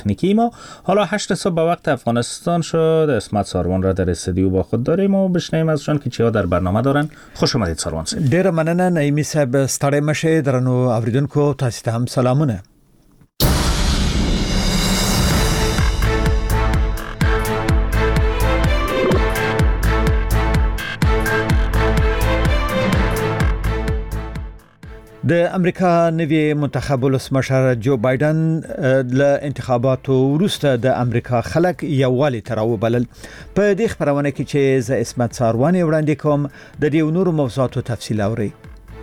تکنیکی ما. حالا 8 صبح به وقت افغانستان شد. اسمت ساروان را در استودیو با خود داریم و بشنویم ازشان که چیا در برنامه دارن. خوش آمدید ساروان صاحب. ډیر مننه نعیمی صاحب. ستړی مشه درنو اوریدونکو، تاسو ته هم سلامونه. د امریکا نوی منتخب ولسمشر جو بایدن له انتخاباتو وروسته د امریکا خلک یووالي تراو بلل. په دې خبرونه کې چې ز اسمت ساروان وړاندې کوم د دې نورو موضوعاتو تفصیل اوري.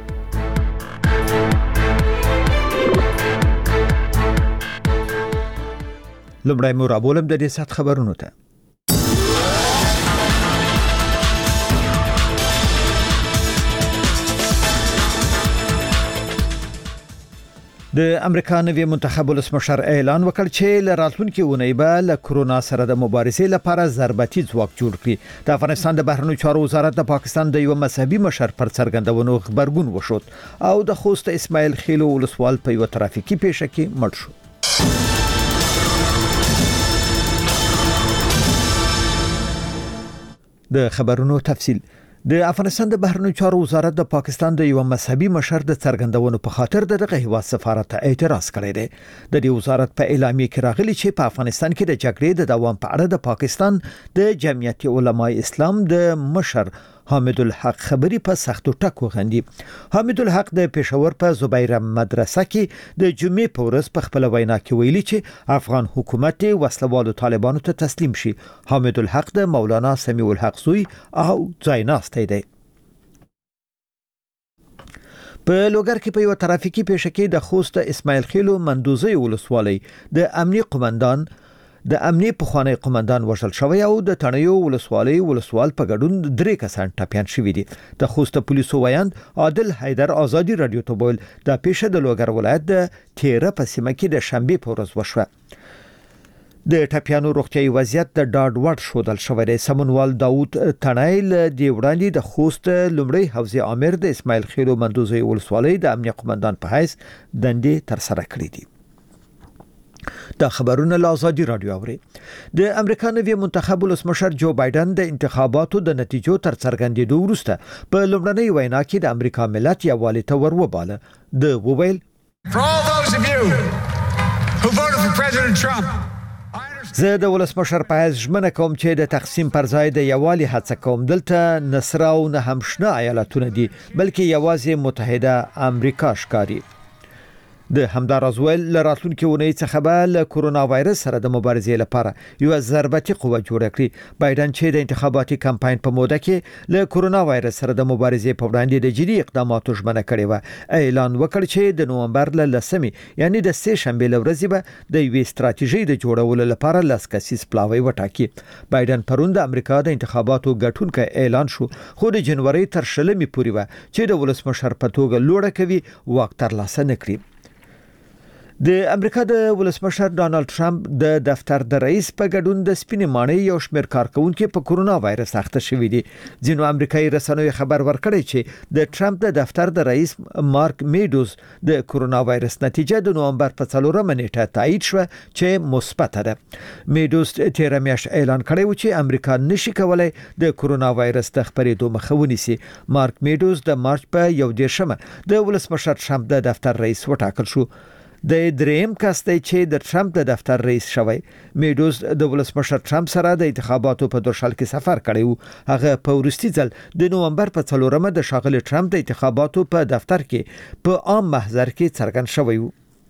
لمړی مو راولم د دې سات خبرونو ته. د امریکا نوی منتخب ولسمشر اعلان وکړ چې له راتلونکي اونۍ به له کرونا سره د مبارزې لپاره ضربتي ځواک جوړ کړي. د افغانستان د بهرنیو چارو وزارت د پاکستان د یو مذهبي مشر پر څرګندونو خبرګون وشود او د خوست اسماعیل خیلو ولسوال په یو ترافیکي پیښه کې مړ شو. د خبرونو تفصیل. د افغانستان د بهرنیو چارو وزارت د پاکستان د یو مذهبي مشر د څرګندونو په خاطر دغه هیواد سفارت ته اعتراض کړی دی. د دې وزارت په اعلامیه کې راغلی چې په افغانستان کې د جګړې د دوام په اړه د پاکستان د جمعیت علماء اسلام د مشر حامد الحق خبري په سختو ټکو غندي. حامد الحق د پېښور په زبیره مدرسه کې د جمعې په ورځ په خپل وینا کې ویلي چې افغان حکومت وسلوالو طالبانو ته تسلیم شي. حامد الحق د مولانا سمیع الحق زوی او ځایناستی دی. په لوګر کې په یو ترافیکي پیښه کې د خوست اسماعیل خیلو مندوزي ولسوالۍ د امنیه قومندان پخوانی قومندان وژل شوی او د تڼیو ولسوال په ګډون 3 کسان ټپيان شوی دي. د خوست پولیسو ویاند عادل حیدر ازادي رادیو ته ویل د پیښه د لوګر ولایت د تیره په سیمه کې د شنبه په ورځ وشوه. د ټپيانو روغتيایي وضعیت د ډاډ وړ شودل شوی دی. سمونوال داوود تڼیل دی وړاندې د خوست لومړی حوزه امیر د اسماعیل خیلو مندوزي ولسوالۍ د امنیه قومندان په حیث دندې تر سره کړې دي. دا خبرونه له آزادي رادیو اوري. د امریکا نوی منتخب ولسمشر جو بایدن د انتخاباتو د نتیجو تر څرګندېدو وروسته په لومړنۍ وینا کې د امریکا ملت یووالي ته وروباله. د وویل زه د ولسمشر په حیث ژمنه کوم چې د تقسیم پر ځای د یووالي هڅه کوم. دلته نصره او نه هم شنه ایالتونه دي بلکې یوازې متحده امریکا ښکاري. د همداراز ویل لراتلونکي اونۍ څخه به له کرونا وایرس سره د مبارزې لپاره یو ضربتي قوه جوړه کړي. بایدن چې د انتخاباتي کمپاین په موده کې له کرونا وایرس سره د مبارزې په وړاندې د جدي اقداماتو ژمنه کړې و، اعلان وکړ چې د نومبر له 10 یعنی د سه شنبه لورځي به د یوې ستراتیژي د جوړولو لپاره لاسکسیس پلاوی وټاکي. بایدن پرون د امریکا د انتخاباتو ګټونکو اعلان شو خو د جنوري تر 20 پورې و چې د ولسمشر په توګه لوړه کوي واک ترلاسه نکړي. د امریکا د ولسمشر ډانلډ ټرمپ د دفتر د رئیس په ګډون د سپینې ماڼۍ یو شمېر کارکونکو په کرونا وایرس اخته شوي دي. ځینو امریکایي رسنیو خبر ورکړی چې د ټرمپ د دفتر د رئیس مارک میډوز د کرونا وایرس نتیجه د نومبر په 4 نیټه تایید شوه چې مثبت ده. میډوز تیر میاشت اعلان کړی و چې امریکا نشي کولای د کرونا وایرس د خپرېدو مخه ونیسي. مارک میډوز د مارچ په 1 د ولسمشر ټرمپ د دفتر رئیس وټاکل شو. د دریم کس دی چې د ټرمپ د دفتر رئیس شوی. میډوز د ولسمشر ټرمپ سره د انتخاباتو په دوشل کې سفر کړی و. هغه په وروستي ځل د نومبر په 4 د ښاغلي ټرمپ د انتخاباتو په دفتر کې په عام محضر کې څرګند شوی و.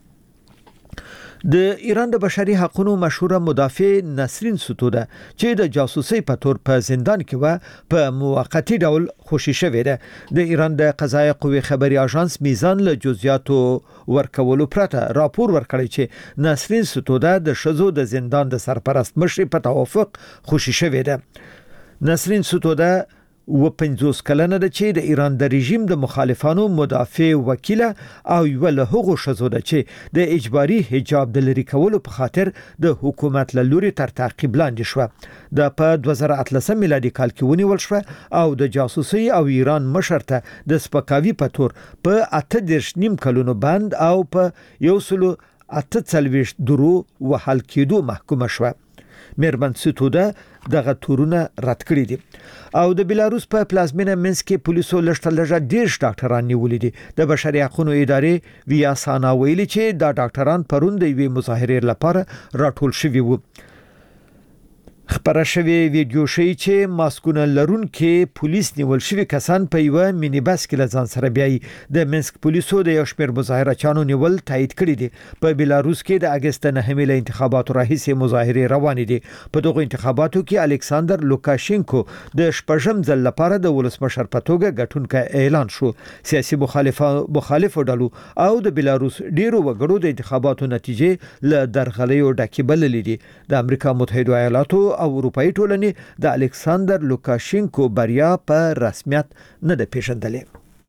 د ایران د بشري حقوقو مشهوره مدافع نسرین سوتوده چې د جاسوسي په تور په زندان کې و په موقتی ډول خوشی شوې ده. د ایران د قضایي قوې خبري اژانس میزان له جزئیاتو ورکولو پرته راپور ورکړی چې نسرین سوتوده د شذو د زندان د سرپرست مشر په توافق خوشی شوې ده. نسرین سوتوده و 50 کلنه ده چې د ایران د رژیم د مخالفانو مدافع وکیله او یو له هغو شذو ده چې د اجباري حجاب د لري کولو په خاطر د حکومت له لوري تر تعقیب لاندې شو. د په 2013 میلادي کال کې ونیول شو او د جاسوسي او ایران مشر ته د سپکاوي په تور په 8 کلونو بند او په 1 48 درو وهل کېدو محکومه شوه. میرمن ستوده دغه تورونه رد کړی دي او د بلاروس په پلازمینه منسک کې پولیسو لږه ډیر ډاکټران نیولې دي. د بشري حقوقو ادارې ویاسانا ویلي چې دا ډاکټران پرون د یوې مظاهرې لپاره راټول شوي وو. خبره شوی ویډیو شي چې ماسکونه لرونکي پولیس نیول شوی کسان په یو مینی بس کې لزان سره بیاي. د منسک پولیسو د یو شمېر مظاهرچیانو نیول تایید کړی دي. په بلاروس کې د اگست 9 له انتخاباتو راهیسې مظاهرې روانې دي. په دغه انتخاباتو کې الکساندر لوکاشینکو د شپږم ځل لپاره د ولسمشر په توګه ګټونکی اعلان شو. سیاسي مخالفو ډلو او د بلاروس ډیرو وګړو د انتخاباتو نتیجې له درغلیو ډکې بللې دي. د امریکا متحده ایالاتو او اروپאי ټولنې د الکساندر لوکاشینکو بریا په رسمیت نه ده پیژندلې.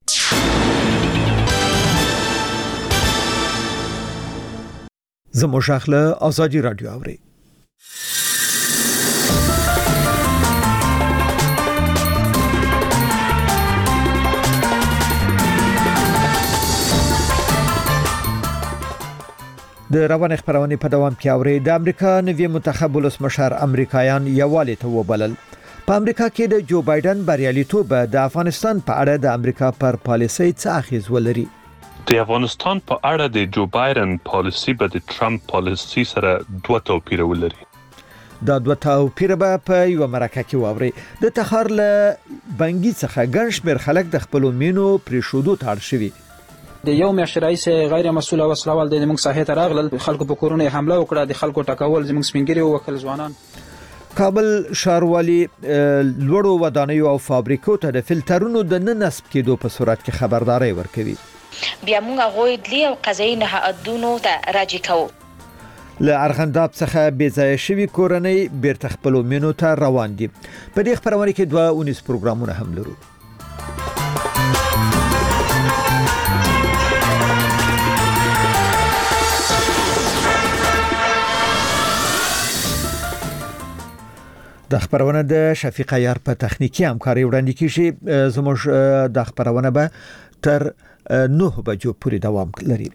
زموږ اخله ازادي رادیو اوري. د روان خبرونه په دوام کې اوري. د امریکا نوی منتخب ولسمشر امریکایان یوالي ته وبلل. په امریکا کې د جو بایدن بریالیتوب د افغانستان په اړه د امریکا پر پالیسۍ څه اغیز ولري؟ د افغانستان په اړه د جو بایدن پالیسي به د ټرمپ پالیسي سره دوه توپیر ولري. دا دوه توپیر به په یو مرکه کې واوري. د تخار له بنګي څخه ګڼ شمېر خلک د خپل مینو پریښودو ته اړ شوي. د یو میاشت رئیس غیر مسؤل او وسلوال د موږ ساحه ته راغلل. خلکو په کورونه حمله وکړه. د خلکو ټکول زموږ سپینګری وکړل ځوانان. کابل ښاروالي لوړو ودانیو او فابریکو ته د فلټرونو د نصب کېدو په صورت کې خبرداري ورکوي. بیا موږ غوې دلی او قضایي نهادونو ته راجع کوو. له ارغنداب څخه بې ځای شوي کورنۍ بیرته خپل مینو ته روان دي. په دې خبرونه کې دوه اونیز پروګرامونه هم لرو. د خبرونه د شفیق عیار په تخنیکی همکاري وړاندې کیږي. زموږ د خبرونه به تر 9 بجو پورې دوام لري.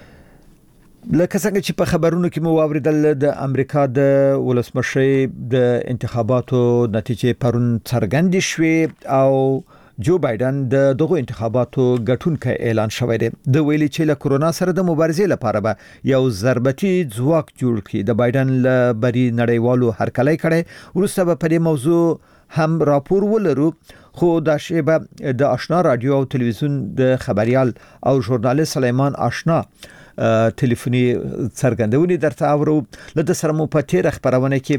لکه څنګه چې په خبرونو کې مو واوریدل د امریکا د ولسمشر د انتخاباتو نتیجې پرون څرګندې شوې او جو بایدن د دغه انتخاباتو ګټونکی اعلان شوی دی. د ویلي چې له کورونا سره د مبارزې لپاره به یو ضربتي ځواک جوړ کړي. د بایدن له بری نړیوالو هرکلی کړي. وروسته به په دې موضوع هم راپور ولرو. خو دا شی به د آشنا رادیو او تلویزیون د خبريال او ژورنالیست سلیمان آشنا ټلیفوني څرګندونې درته اورو. لکه سره مو په تیر خبرونه کې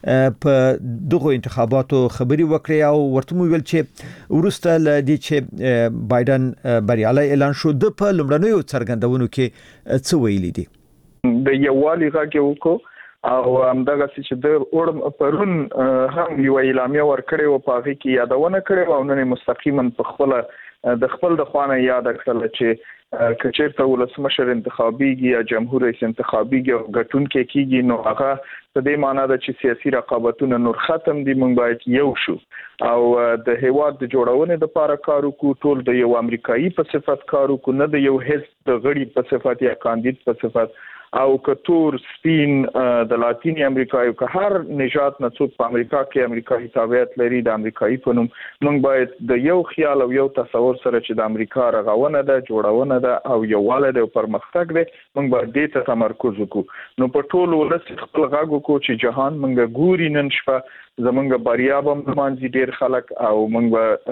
په دغه انتخاباتو خبري وکړې او ورته مو ویل چې ورسته لدی چې بایدن بریالي اعلان شو. د په لمړنیو څرګندونو کې څه ویلي دي؟ د یووالي غږ وکړو او همدغه چې د اورم پرون هم یو اعلامیه ورکړې او په هغه کې یادونه کړې او نن مستقیما په خپل د خوانه یاد کړل چې کچېرته ولسمشر انتخابيږي یا جمهور رئیس انتخابيږي او ګټونکي کیږي نو هغه په دې معنی ده چې سیاسي رقابتونه نور ختم دي. موږ باید یو شو او د هیواد د جوړونې لپاره کار وکړو. ټول د یو امریکایي په صفت کار وکړو، نه د یو حزب د غړي په صفت یا کاندید په صفت او کتور سپین د لاتینی امریکا یو که هر نژاد نه څوک په امریکا کې امریکایي تابعیت لري د امریکایي په نوم موږ باید د یو خیال او یو تصور سره چې د امریکا رغونه ده جوړونه ده او یووالی د پرمختګ ده موږ باید دې ته تمرکز وکړو. نو په ټولو ولس خپل غږ وکړو چې جهان موږ ګوري نن شپه زمونږ بریا به مانځي ډیر خلک او موږ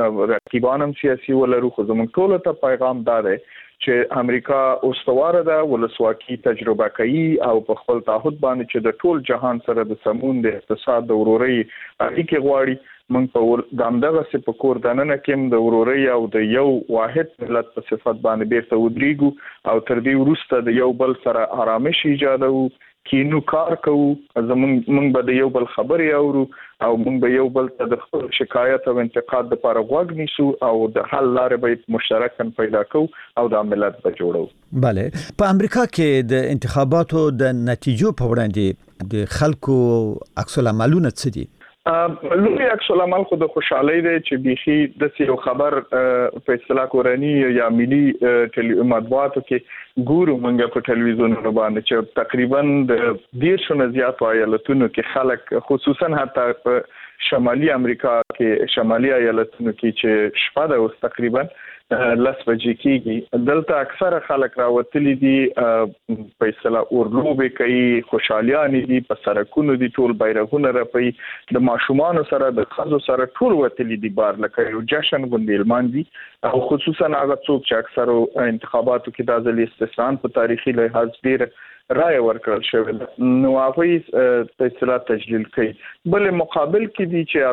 رقیبان هم سیاسي ولرو. خو زمونږ ټولو ته پیغام دا دی چې امریکا اوسواره ده ولسواکي تجربه کوي او په خپل تعهد باندې چې د ټول جهان سره د سمون د اقتصاد د ورورۍ اړیکې غواړي. موږ په دغه په کور دننه کې د ورورۍ او د یو واحد ملت په صفت باندې بیرته ودرېږو او تر دې وروسته د یو بل سره آرامش ایجادو کینو کار کوو. موږ به د یو بل خبرې اورو او موږ به یو بل ته د خپل شکایت او انتقاد لپاره غوږ نیسو او د حل لارې به مشترکاً پیدا کوو او د ملت به جوړو. بله په امریکا کې د انتخاباتو د نتیجو په وړاندې د خلکو عکس العملونه څه دي؟ لوی عکس العمل خو د خوشحالي دی چې بيخي د یو خبر په اصطلاح کورنی یا ملي مطبوعاتو کې ګورو موږ په ټلویزیونونو باندې چې تقریبا د 10 زیات ایالتونو کې خلک خصوصا حتی په شمالي امریکا کې شمالي ایالتونو کې چې شپه د اوس تقریبا لس بجې کېږي دلته اکثره خلک راوتلي دي په اصطلاح اورلوبې کوي خوشحالیان دي په سرکونو دي ټول بیرغونه رپي د ماشومان سره د خزو سره ټول وتلي دي بار لکه یو جشن غونډې لمانځي او خصوصا هغه څوک چې اکثره انتخاباتو کې د ځلې استثناء په تاریخي لحاظ ډیر رائے ورکړل شوی نو هغه په اصطلاح تجلیل کوي بل مقابل کې دي چې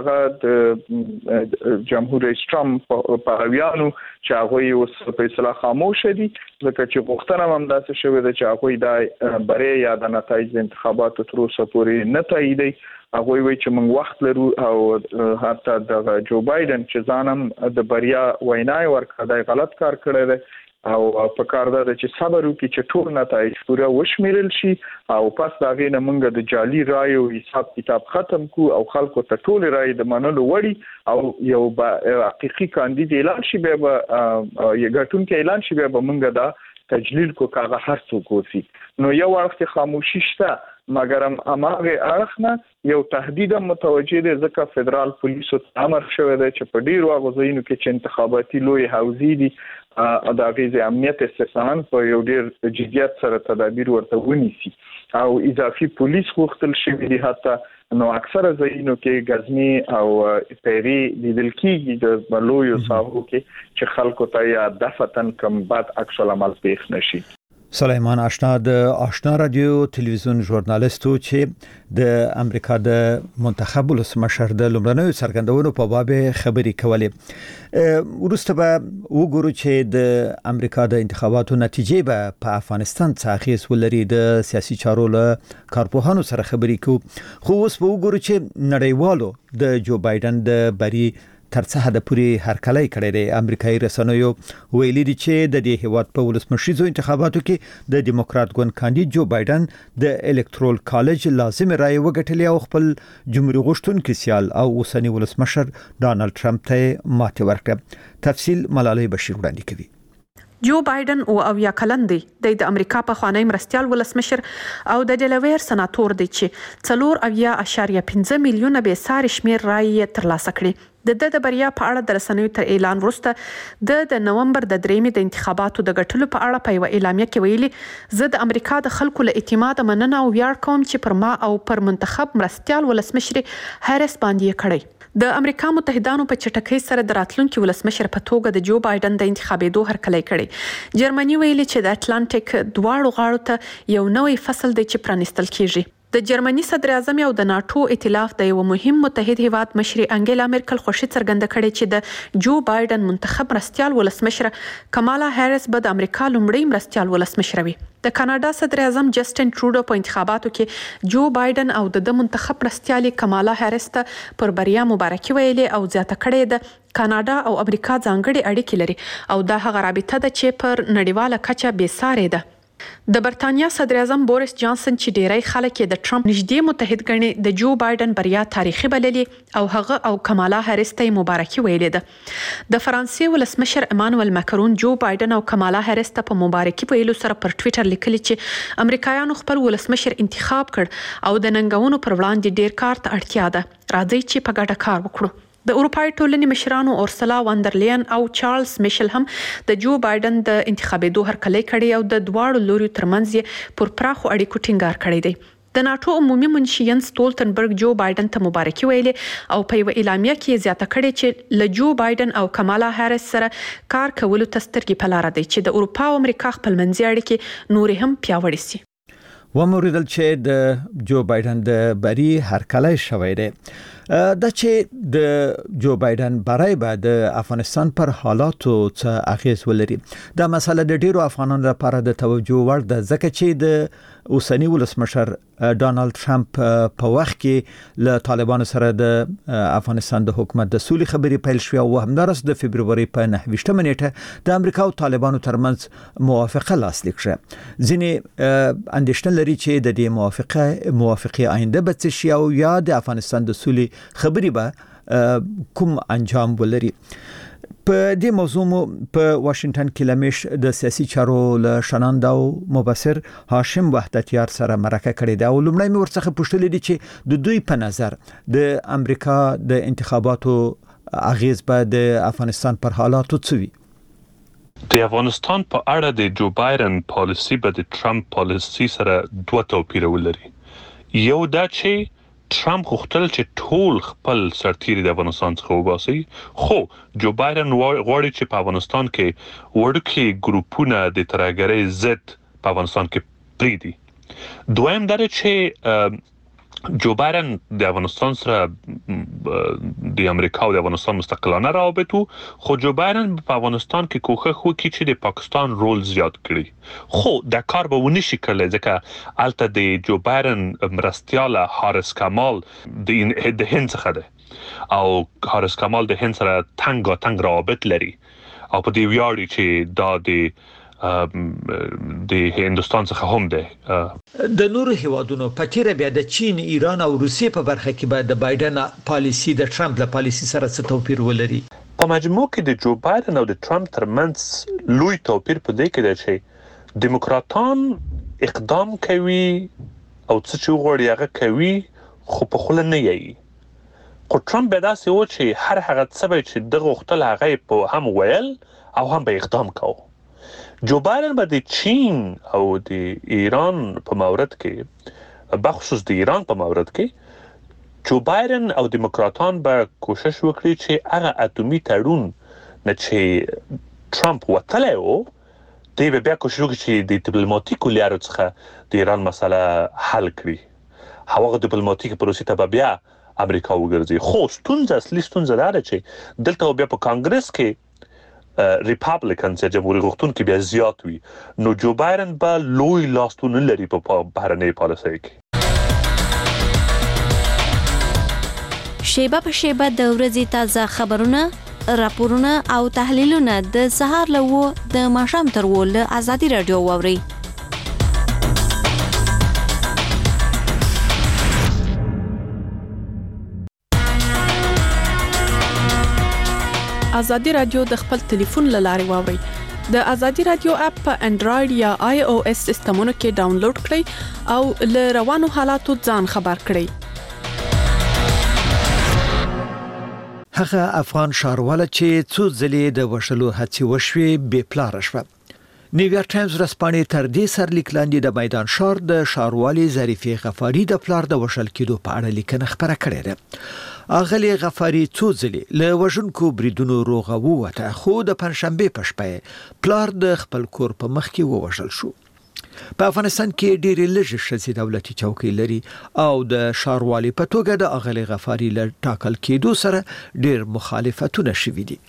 هغه جمهور رئیس ټرمپ په اویانو چې هغه اوس په اصطلاح خاموش دي ځکه چې غوښتنه هم داسې شوې ده چې هغه د بری یا د نتایج انتخاباتو تر اوسه پورې نه تاییدي هغه وایي چې موږ وخت لرو او حتی د جو بایدن چې ځانم د بریا وینای ورکړای غلط کار کړی دی او په کار ده چې صبر وکړي چې ټول نتایج پوره وشمیرل شي او پس دا غینه موږ د جعلي رایو حساب کتاب ختم کو او خلکو ته ټول رای د منلو وړي او یو حقيقي کاندید اعلان شي به یو ګټون کې اعلان شي به موږ دا تجلیل کو کاغه هر څوک وسی نو یو وخت خاموشي شته مګر اماغه اړخنه یو تهدید متوجه دي ځکه فدرال پولیسو امر شوی دی چې په ډیرو غوښتنو کې چې انتخاباتي لوی حوزې دي د غیزه امنیت استثناء په یو ډیر جديت سره تدابیر ورته ونیسي او اضافي پولیس غوښتل شوی دي حتی نو اکثره ځایونو کې غزنی او پیری لیدل کېږي د بلویو ساحو کې چې خلکو ته یا دفتن کم بعد عکس العمل پیښ نشي سلیمان آشنا د آشنا رادیو تلویزیون ژورنالیستو چې د امریکا د منتخب ولسمشر د لومړنیو څرګندونو په باب خبرې کولې ورسته به وګورو چې د امریکا د انتخاباتو نتیجې به په افغانستان څخه اغیز ولري د سیاسي چارو له کارپوهانو سره خبرې کوو خو اوس به وګورو چې نړیوالو د جو بایدن د بری ترڅه د پوری هرکلای کړي د امریکایي رسنیو ویلي دي چې د دې هیواد په ولسمشریزو انتخاباتو کې د دیموکرات ګوند کاندید جو بایدن د الکترال کالج لازم رائے وګټلې او خپل جمهوریت غوښتونکي سیال او اوسنی ولسمشر ډانلډ ټرمپ ته ماته ورکړه تفصیل ملالۍ بشیر وړاندې کوي جو بایدن او یا کلن دی د امریکا په خوانی مرستيال ولسمشر او د ډیلویر سناتور دی چې 4.5 میلیونه به ساري شمیر رائے ترلاسه کړي د بریا په اړه د رسنیو تر اعلان وروسته د نومبر د 3 د انتخاباتو د غټلو په اړه په اعلامیه کې ویلي زه د امریکا د خلکو له اعتماد مننه او ویاړ کوم چې پر ما او پر منتخب مرستيال ولسمشر هریس باندې کړی د امریکا متحدانو په چټکۍ سره د راتلونکي ولسمشر په توګه د جو بایدن د انتخابېدو هرکلی کړي جرمني ویلي چې د اټلانټیک دواړو غاړو ته یو نوې فصل دی چې پرانستل کیږي د جرمني صدر اعظم او د ناتو ائتلاف د یو مهم متحد هیواد مشر انګیلا مرکل خوشي څرګنده کړې چې د جو بایدن منتخب مرستيال ولسمشر کمالا هریس به د امریکا لومړی مرستيال ولسمشر وي د کاناډا صدر اعظم جسټن ټروډو په انتخاباتو کې جو بایدن او د منتخب مرستيال کمالا هریس ته پر بریا مبارکي ویلې او زیاته کړې ده کاناډا او امریکا ځانګړي اړیکې لري او دا هغه رابطه ده چې پر نړیواله کچه بې ساري ده د برتانیا صدر اعظم بوریس جانسن چې ډیری خلک د ټرمپ نږدې متحد ګڼي د جو بایدن بریا تاریخي بللې او هغه او کمالا هریس ته مبارکي ویلې ده د فرانسې ولسمشر امانوئل ماکرون جو بایدن او کمالا هریس ته په مبارکي ویلو سره پر ټوئیټر لیکلي چې امریکایانو خپل ولسمشر انتخاب کړ او د ننګونو پر وړاندې ډیر کار ته اړتیا ده راځي چې په ګډه کار وکړو د اروپای ټولنې مشرانو اورسلا واندرلین او چارلز میشل هم د جو بایدن د انتخابېدو هرکلی کړي او د دواړو لوري ترمنځ پر پراخو اړیکو ټینګار کړی دی د ناتو عمومي منشي ینس ستولتنبرګ جو بایدن ته مبارکي ویلې او په یو اعلامیه کې زیاته کړې چې له جو بایدن او کمالا هریس سره کار کولو ته سترګې په لار دی چې د اروپا او امریکا خپلمنځي اړیکې نور هم پیاوړې شي وموریدل چې د جو بایدن د بری هرکلی شوی دی دا چې د جو بایدن برای به د افغانستان پر حالاتو څه اغیز ولري دا مسله د ډیرو افغانانو لپاره د توجه وړ ده ځکه چې د اوسنی ولسمشر ډانلډ ټرمپ په وخت کې له طالبانو سره د افغانستان د حکومت د سولې خبرې پیل شوې او همدارس د فبرवरी په 9 نیټه د امریکا او طالبانو ترمنځ موافقه لاسلیک شوه ځینې اندېښنه لري چې د دې موافقه آینده به څه شي او یا د افغانستان د سولې خبري به کوم انجام ولري. په دې موضوع مو په واشنگټن کې لمیش د سیاسي چارو له شناند او مبصر هاشم وحدتیار سره مرکه کړې ده او لومړی مې ورڅخه پوښتلې دي چې د دوی په نظر د امریکا د انتخاباتو اغیز په د افغانستان پر حالاتو څه وي. د افغانستان په اړه د جو بایدن پالیسی به د ټرمپ پالیسی سره دوه توپیر ولري. یو دا چې ټرمپ غوښتل چې ټول خپل سرتیري د افغانستان څخه وباسي، خو جو بایدن غواړي چې په افغانستان کې وړوکي ګروپونه د ترهګرۍ ضد په افغانستان کې پریږدي. دویم دا چې جو بایدن د افغانستان سره د امریکا او د افغانستان مستقلانه روابط، خو جو بایدن په افغانستان کې کوښښ وکړي چې د پاکستان رول زیات کړي، خو دا کار به ونه شي کړلی ځکه الته د جو بایدن مرستیاله هارس کمال د هند څخه ده او هارس کمال د هند سره تنګ روابط لري او په دې ویاړي چې دا د هندستان څخه هم ده. د نورو هیوادونو په تیر بیا د چین، ایران او روسیې په برخه کې به د بایدن پالیسی د ټرمپ له پالیسی سره څه توپیر ولري؟ په مجموع کې د جو بایدن او د ټرمپ ترمنځ لوی توپیر په دې کې دی چې دیموکراتان اقدام کوي او څه چې وغواړي هغه کوي، خو په خوله نه یي. خو ټرمپ به داسې و چې هر هغه څه چې دغه غوښتل هغه په هم ویل او هم به اقدام کوو. جو بایدن به د چین او د ایران په مورد کې، بخصوص د ایران په مورد کې، جو بایدن او دیموکراتان به کوشش وکړي چې هغه اټومي تړون نه چې ټرمپ وتلی و، دوی به بیا کوشش وکړي چې د ډیپلوماټیکو لارو څخه د ایران مسله حل کړي. هغه ډیپلوماټیک پروسې ته به بیا امریکا وګرځي. خو اصلي ستونزه دا ده چې دلته بیا په کانګرس کې ریپابلیکنز یا جمهوریت غوښتونکي بیا زیات وي، نو جو بایدن به لوی لاستونه لري په بهرنۍ پالیسۍ کې. شیبه په شیبه د ورځې تازه خبرونه، راپورونه او تحلیلونه د سهار له 9 د ماښام تر 10 له ازادي رادیو واورئ. ازادي رادیو د خپل ټلیفون له لارې واورئ. د ازادي رادیو اپ په انډراید یا آی او اس سیستمونو کې ډاونلوډ کړئ او له روانو حالاتو ځان خبر کړئ. هغه افغان شارواله چې څو ځلې د وشلو هڅې وشوې بې پلاره شوه. نیویارک ټایمز رسپانې تر دې سرلیک لاندې د میدان شار د شاروالي ظریفې غفاری د پلار د وشل کېدو په اړه لیکنه خبره کړې ده. اغلی غفاری څو ځلې له وژونکو بریدونو روغه ووته، خو د پنځشنبه په شپه پلار د خپل کور په مخ کې ووژل شو. په افغانستان کې ډېرې لږې ښځې دولتي چوکۍ لري او د شاروالي په توګه د اغلی غفاری له ټاکل کېدو سره ډېر مخالفتونه شوي دي.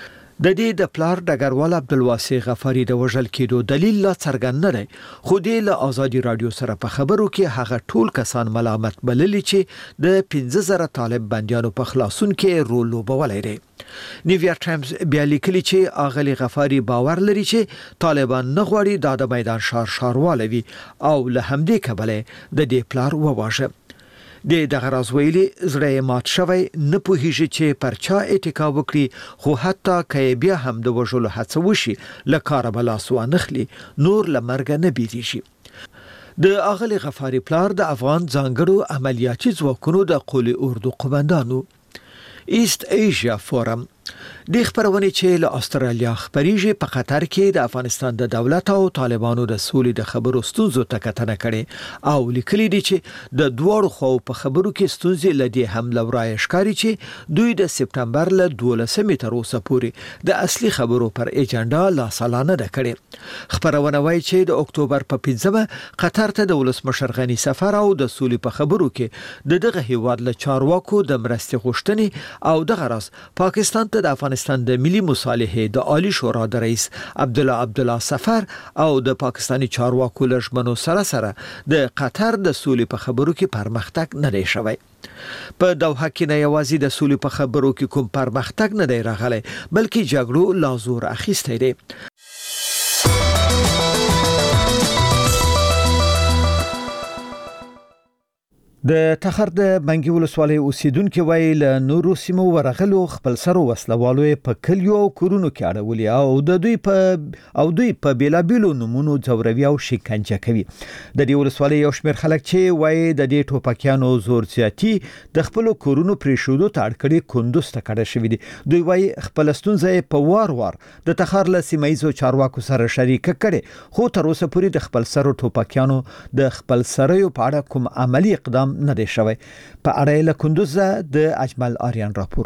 د دې د پلار ډګروال عبدالواسع غفاری د وژل کېدو دلیل لا څرګند نه دی، خو د ازادي رادیو سره په خبرو کې هغه ټول کسان ملامت بللي چې د 15000 طالب بنديانو په خلاصون کې رول لوبولی دی. نیویارک ټایمز بیا لیکلي چې اغلی غفاری باور لري چې طالبان نه غواړي د میدان شارواله وي او له همدې کبله د دې پلار وواژه. د دغه راز ویلي زړه مات شوی نه پوهیږي چې پرچا اتکا وکړي، خو حتی که بیا هم د وژلو هڅه وشي له کاره به لاس وانخلي، نور له مرګه نه بیریږي. د اغلی غفاری پلار د افغان ځانګړو عملیاتي ځواکونو د قول اردو قومندانو. ایست ایشیا فورم د خبرونه چې له استرالیا خبريږي په قطر کې د افغانستان د دولت او طالبانو د سولې د خبرو ستونزو ته کتنه کړي او لیکلي دي چې د دوړو خو په خبرو کې ستونزې لدی هم لورای ښکاری چې دوی د سپتمبر له 12 تر اوسه پورې د اصلي خبرو پر ایجنډا لا سالانه ده کړي. خبرونه وايي چې د اکتوبر په 15 قطر ته د ولسمشر غنی سفر او د سولې په خبرو کې دغه هیواد له چارواکو د مرستې غوښتنې او دغه راز پاکستان ته د افغانستان د ملي مصالحې د عالی شورا د رئیس عبدالله سفر او د پاکستانی چارواکو لژمنو سره د قطر د سولې په خبرو کې پرمختګ نه دی شوی. په دوحه کې نه یوازې د سولې په خبرو کې کوم پرمختګ نه دی راغلی، بلکې جګړو لا زور اخیستی دی. د تخر د بنګي ولسوالۍ اوسیدونکو ویل له نورو سیمو ورغلو خپل سر وسلوالو په کلیو او کورونو کې اړولي او دوی په بیلابیلو نمونو ځوروي او شکنجه کوي. د دې ولسوالۍ یو شمېر خلک چې وایي د دې ټوپکیانو زور زیاتی د خپل کورونو پریښودو ته اړ کړي کندوز ته کډه شوی دي. دوی وایي خپل ستونزې په وار د تخر له سیمایي چارواکو سره شریک کړي، خو تر اوسه پورې د خپل سر ټوپکیانو د خپل سرایو په اړه کوم عملی اقدام نه دی شوی. په اړه له کندوز د اجمل آریان راپور.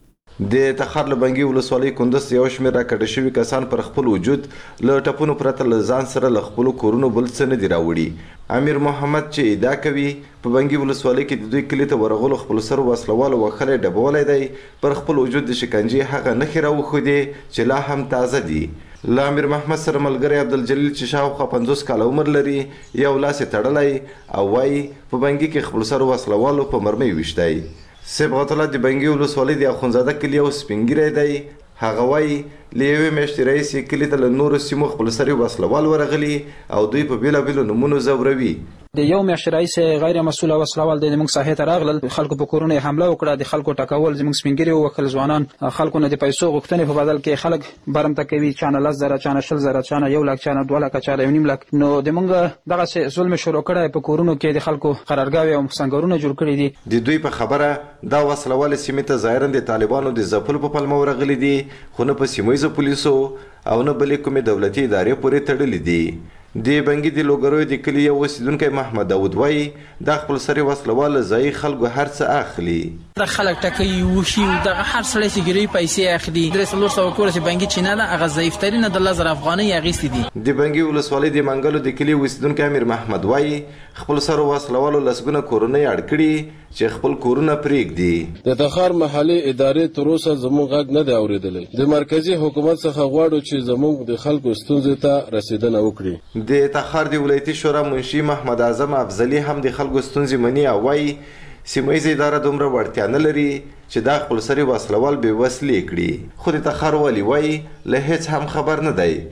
د تخار له بنګي ولسوالۍ کندوز یو شمېر راکړه شوي کسان پر خپل وجود له ټپونو پرته له ځان سره له خپل کورونو بل څه نه دی راوړي. امیر محمد چې ادعا کوي په بنګي ولسوالۍ کې د دوی کلی ته ورغلو خپل سر وسلوالو وخلې ډبولی دی، پر خپل وجود د شکنجې هغه نښې راوښودې چې لا هم تازه دي. له امیر محمد سره ملګری عبدالجلیل چې شاوخوا 50 کاله عمر لري یو لاس یې تړلی او وایي په بنګي کې خپل سر وسلوالو په مرمۍ ویشتی. صبغت الله د بنګي ولسوالۍ د اخونزاده کلي یو سپینګیری دی. هغه وایي له یوې میاشتې راهیسې کلي ته له نورو سیمو خپل سر وسلوال ورغلي او دوی په بیلابیلو نومونو ځوروي. د یو میاشتې راهیسې غیر مسؤله وسلوال د موږ ساحې ته راغلل، خلکو په کورونو حمله وکړه، د خلکو ټکول، زموږ سپینګیري وکړل، ځوانان خلکو نه د پیسو غوښتنې په بدل کې خلک برمته کوي، چانه 10,000 چانه 20,000 چانه 1 لک چانه 2 لک چانه 1.5 لک. نو د موږ دغه ظلم شروع کړی، په کورونو کې د خلکو قرارګاوې او سنگرونه جوړ کړي دي. د دوی په خبره دا وسلوال سیمې ته ظاهرا د طالبانو د ځپلو په پلمه ورغلي دي، خو نه په سیمایي پولیسو او نه بلې کومې دولتي ادارې پورې تړلي دي. د بنګي د لوګروي د کلي یو اوسیدونکی محمد داود وایي دا خپل سرې وسلوال ځایي خلکو هر څه اخلي. دا خلک ټکوي وشي دغه هر سړی چې ګیروي پیسې اخلي. 300 کور چې بنګي چې نه ده هغه ضعیفترینه د 1000 افغانۍ اخیستې دي. د بنګي ولسوالۍ د منګلو د کلي اوسیدونکی امیر محمد وایي خپل سرو وسلوالو لسګونه کورونه اړ کړي چې خپل کورونه پرېږدي. د تخار محلي ادارې تر اوسه زموږ غږ نه دی اورېدلی. د مرکزي حکومت څخه غواړو چې زموږ د خلکو ستونزې ته رسیدنه وکړي. د تخار د ولایتي شورا منشي محمد اعظم افضلي هم د خلکو ستونزې مني او وایي سیمایي اداره دومره وړتیا نه لري چې دا خپل سرې وسلوال بې وسلې کړي. خو د تخار والي وایي له هیڅ هم خبر نه دی.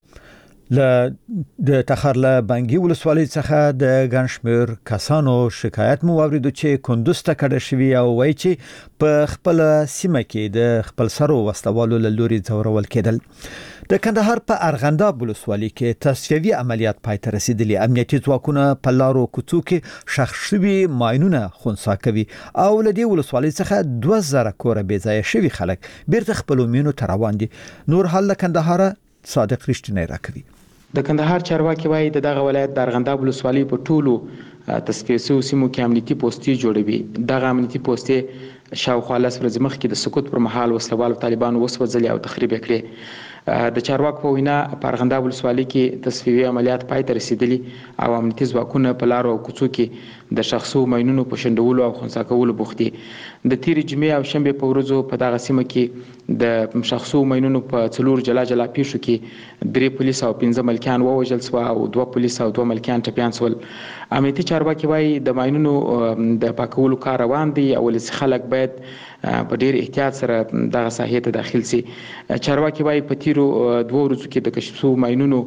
د تخار له بنګي ولسوالۍ څخه د ګڼ شمېر کسانو شکایت مو واورېدو چې کندوز ته کډه شوي او وایي چې په خپله سیمه کې د خپل سرو وسلوالو له لوري ځورول کېدل. د کندهار په ارغنداب ولسوالۍ کې تصفیوي عملیات پای ته رسیدلي. امنیتي ځواکونه په لارو کوڅو کې ښخ شوي ماینونه خنثی کوي او له دې ولسوالۍ څخه 2000 کوره بې ځایه شوي خلک بیرته خپلو مینو ته روان دي. نور حال له کندهار صادق رښتینی راکوي. د کندهار چارواکي وایي دغه ولایت د ارغنداب ولسوالۍ په ټولو تصفیه شویو سیمو کې امنیتي پوستې جوړوي. دغه امنیتي پوستې شاوخوا 10 ورځې مخکې د سقوط پر مهال وسلوالو طالبانو وسوځلې او تخریب کړې. د چارواکو په وینا په ارغنداب ولسوالۍ کې تصفیوي عملیات پای ته رسیدلي او امنیتي ځواکونه په لارو او کوڅو کې د شخصو ماینونو په شنډولو او خنثی کولو بوخت دي. د تیرې جمعې او شنبې په ورځو په دغه سیمه کې د شخصو ماینونو په 4 جلا جلا پیښو کې 3 پولیس او 15 ملکیان ووژل شو او 2 پولیس او 2 ملکیان ټپیان شول. امنیتي چارواکي وایي د ماینونو د پاکولو کار روان دی او ولسي خلک باید په ډیر احتیاط سره دغه ساحې ته داخل شي. چارواکي وایي په تیرو 2 ورځو کې د کشف شوو ماینونو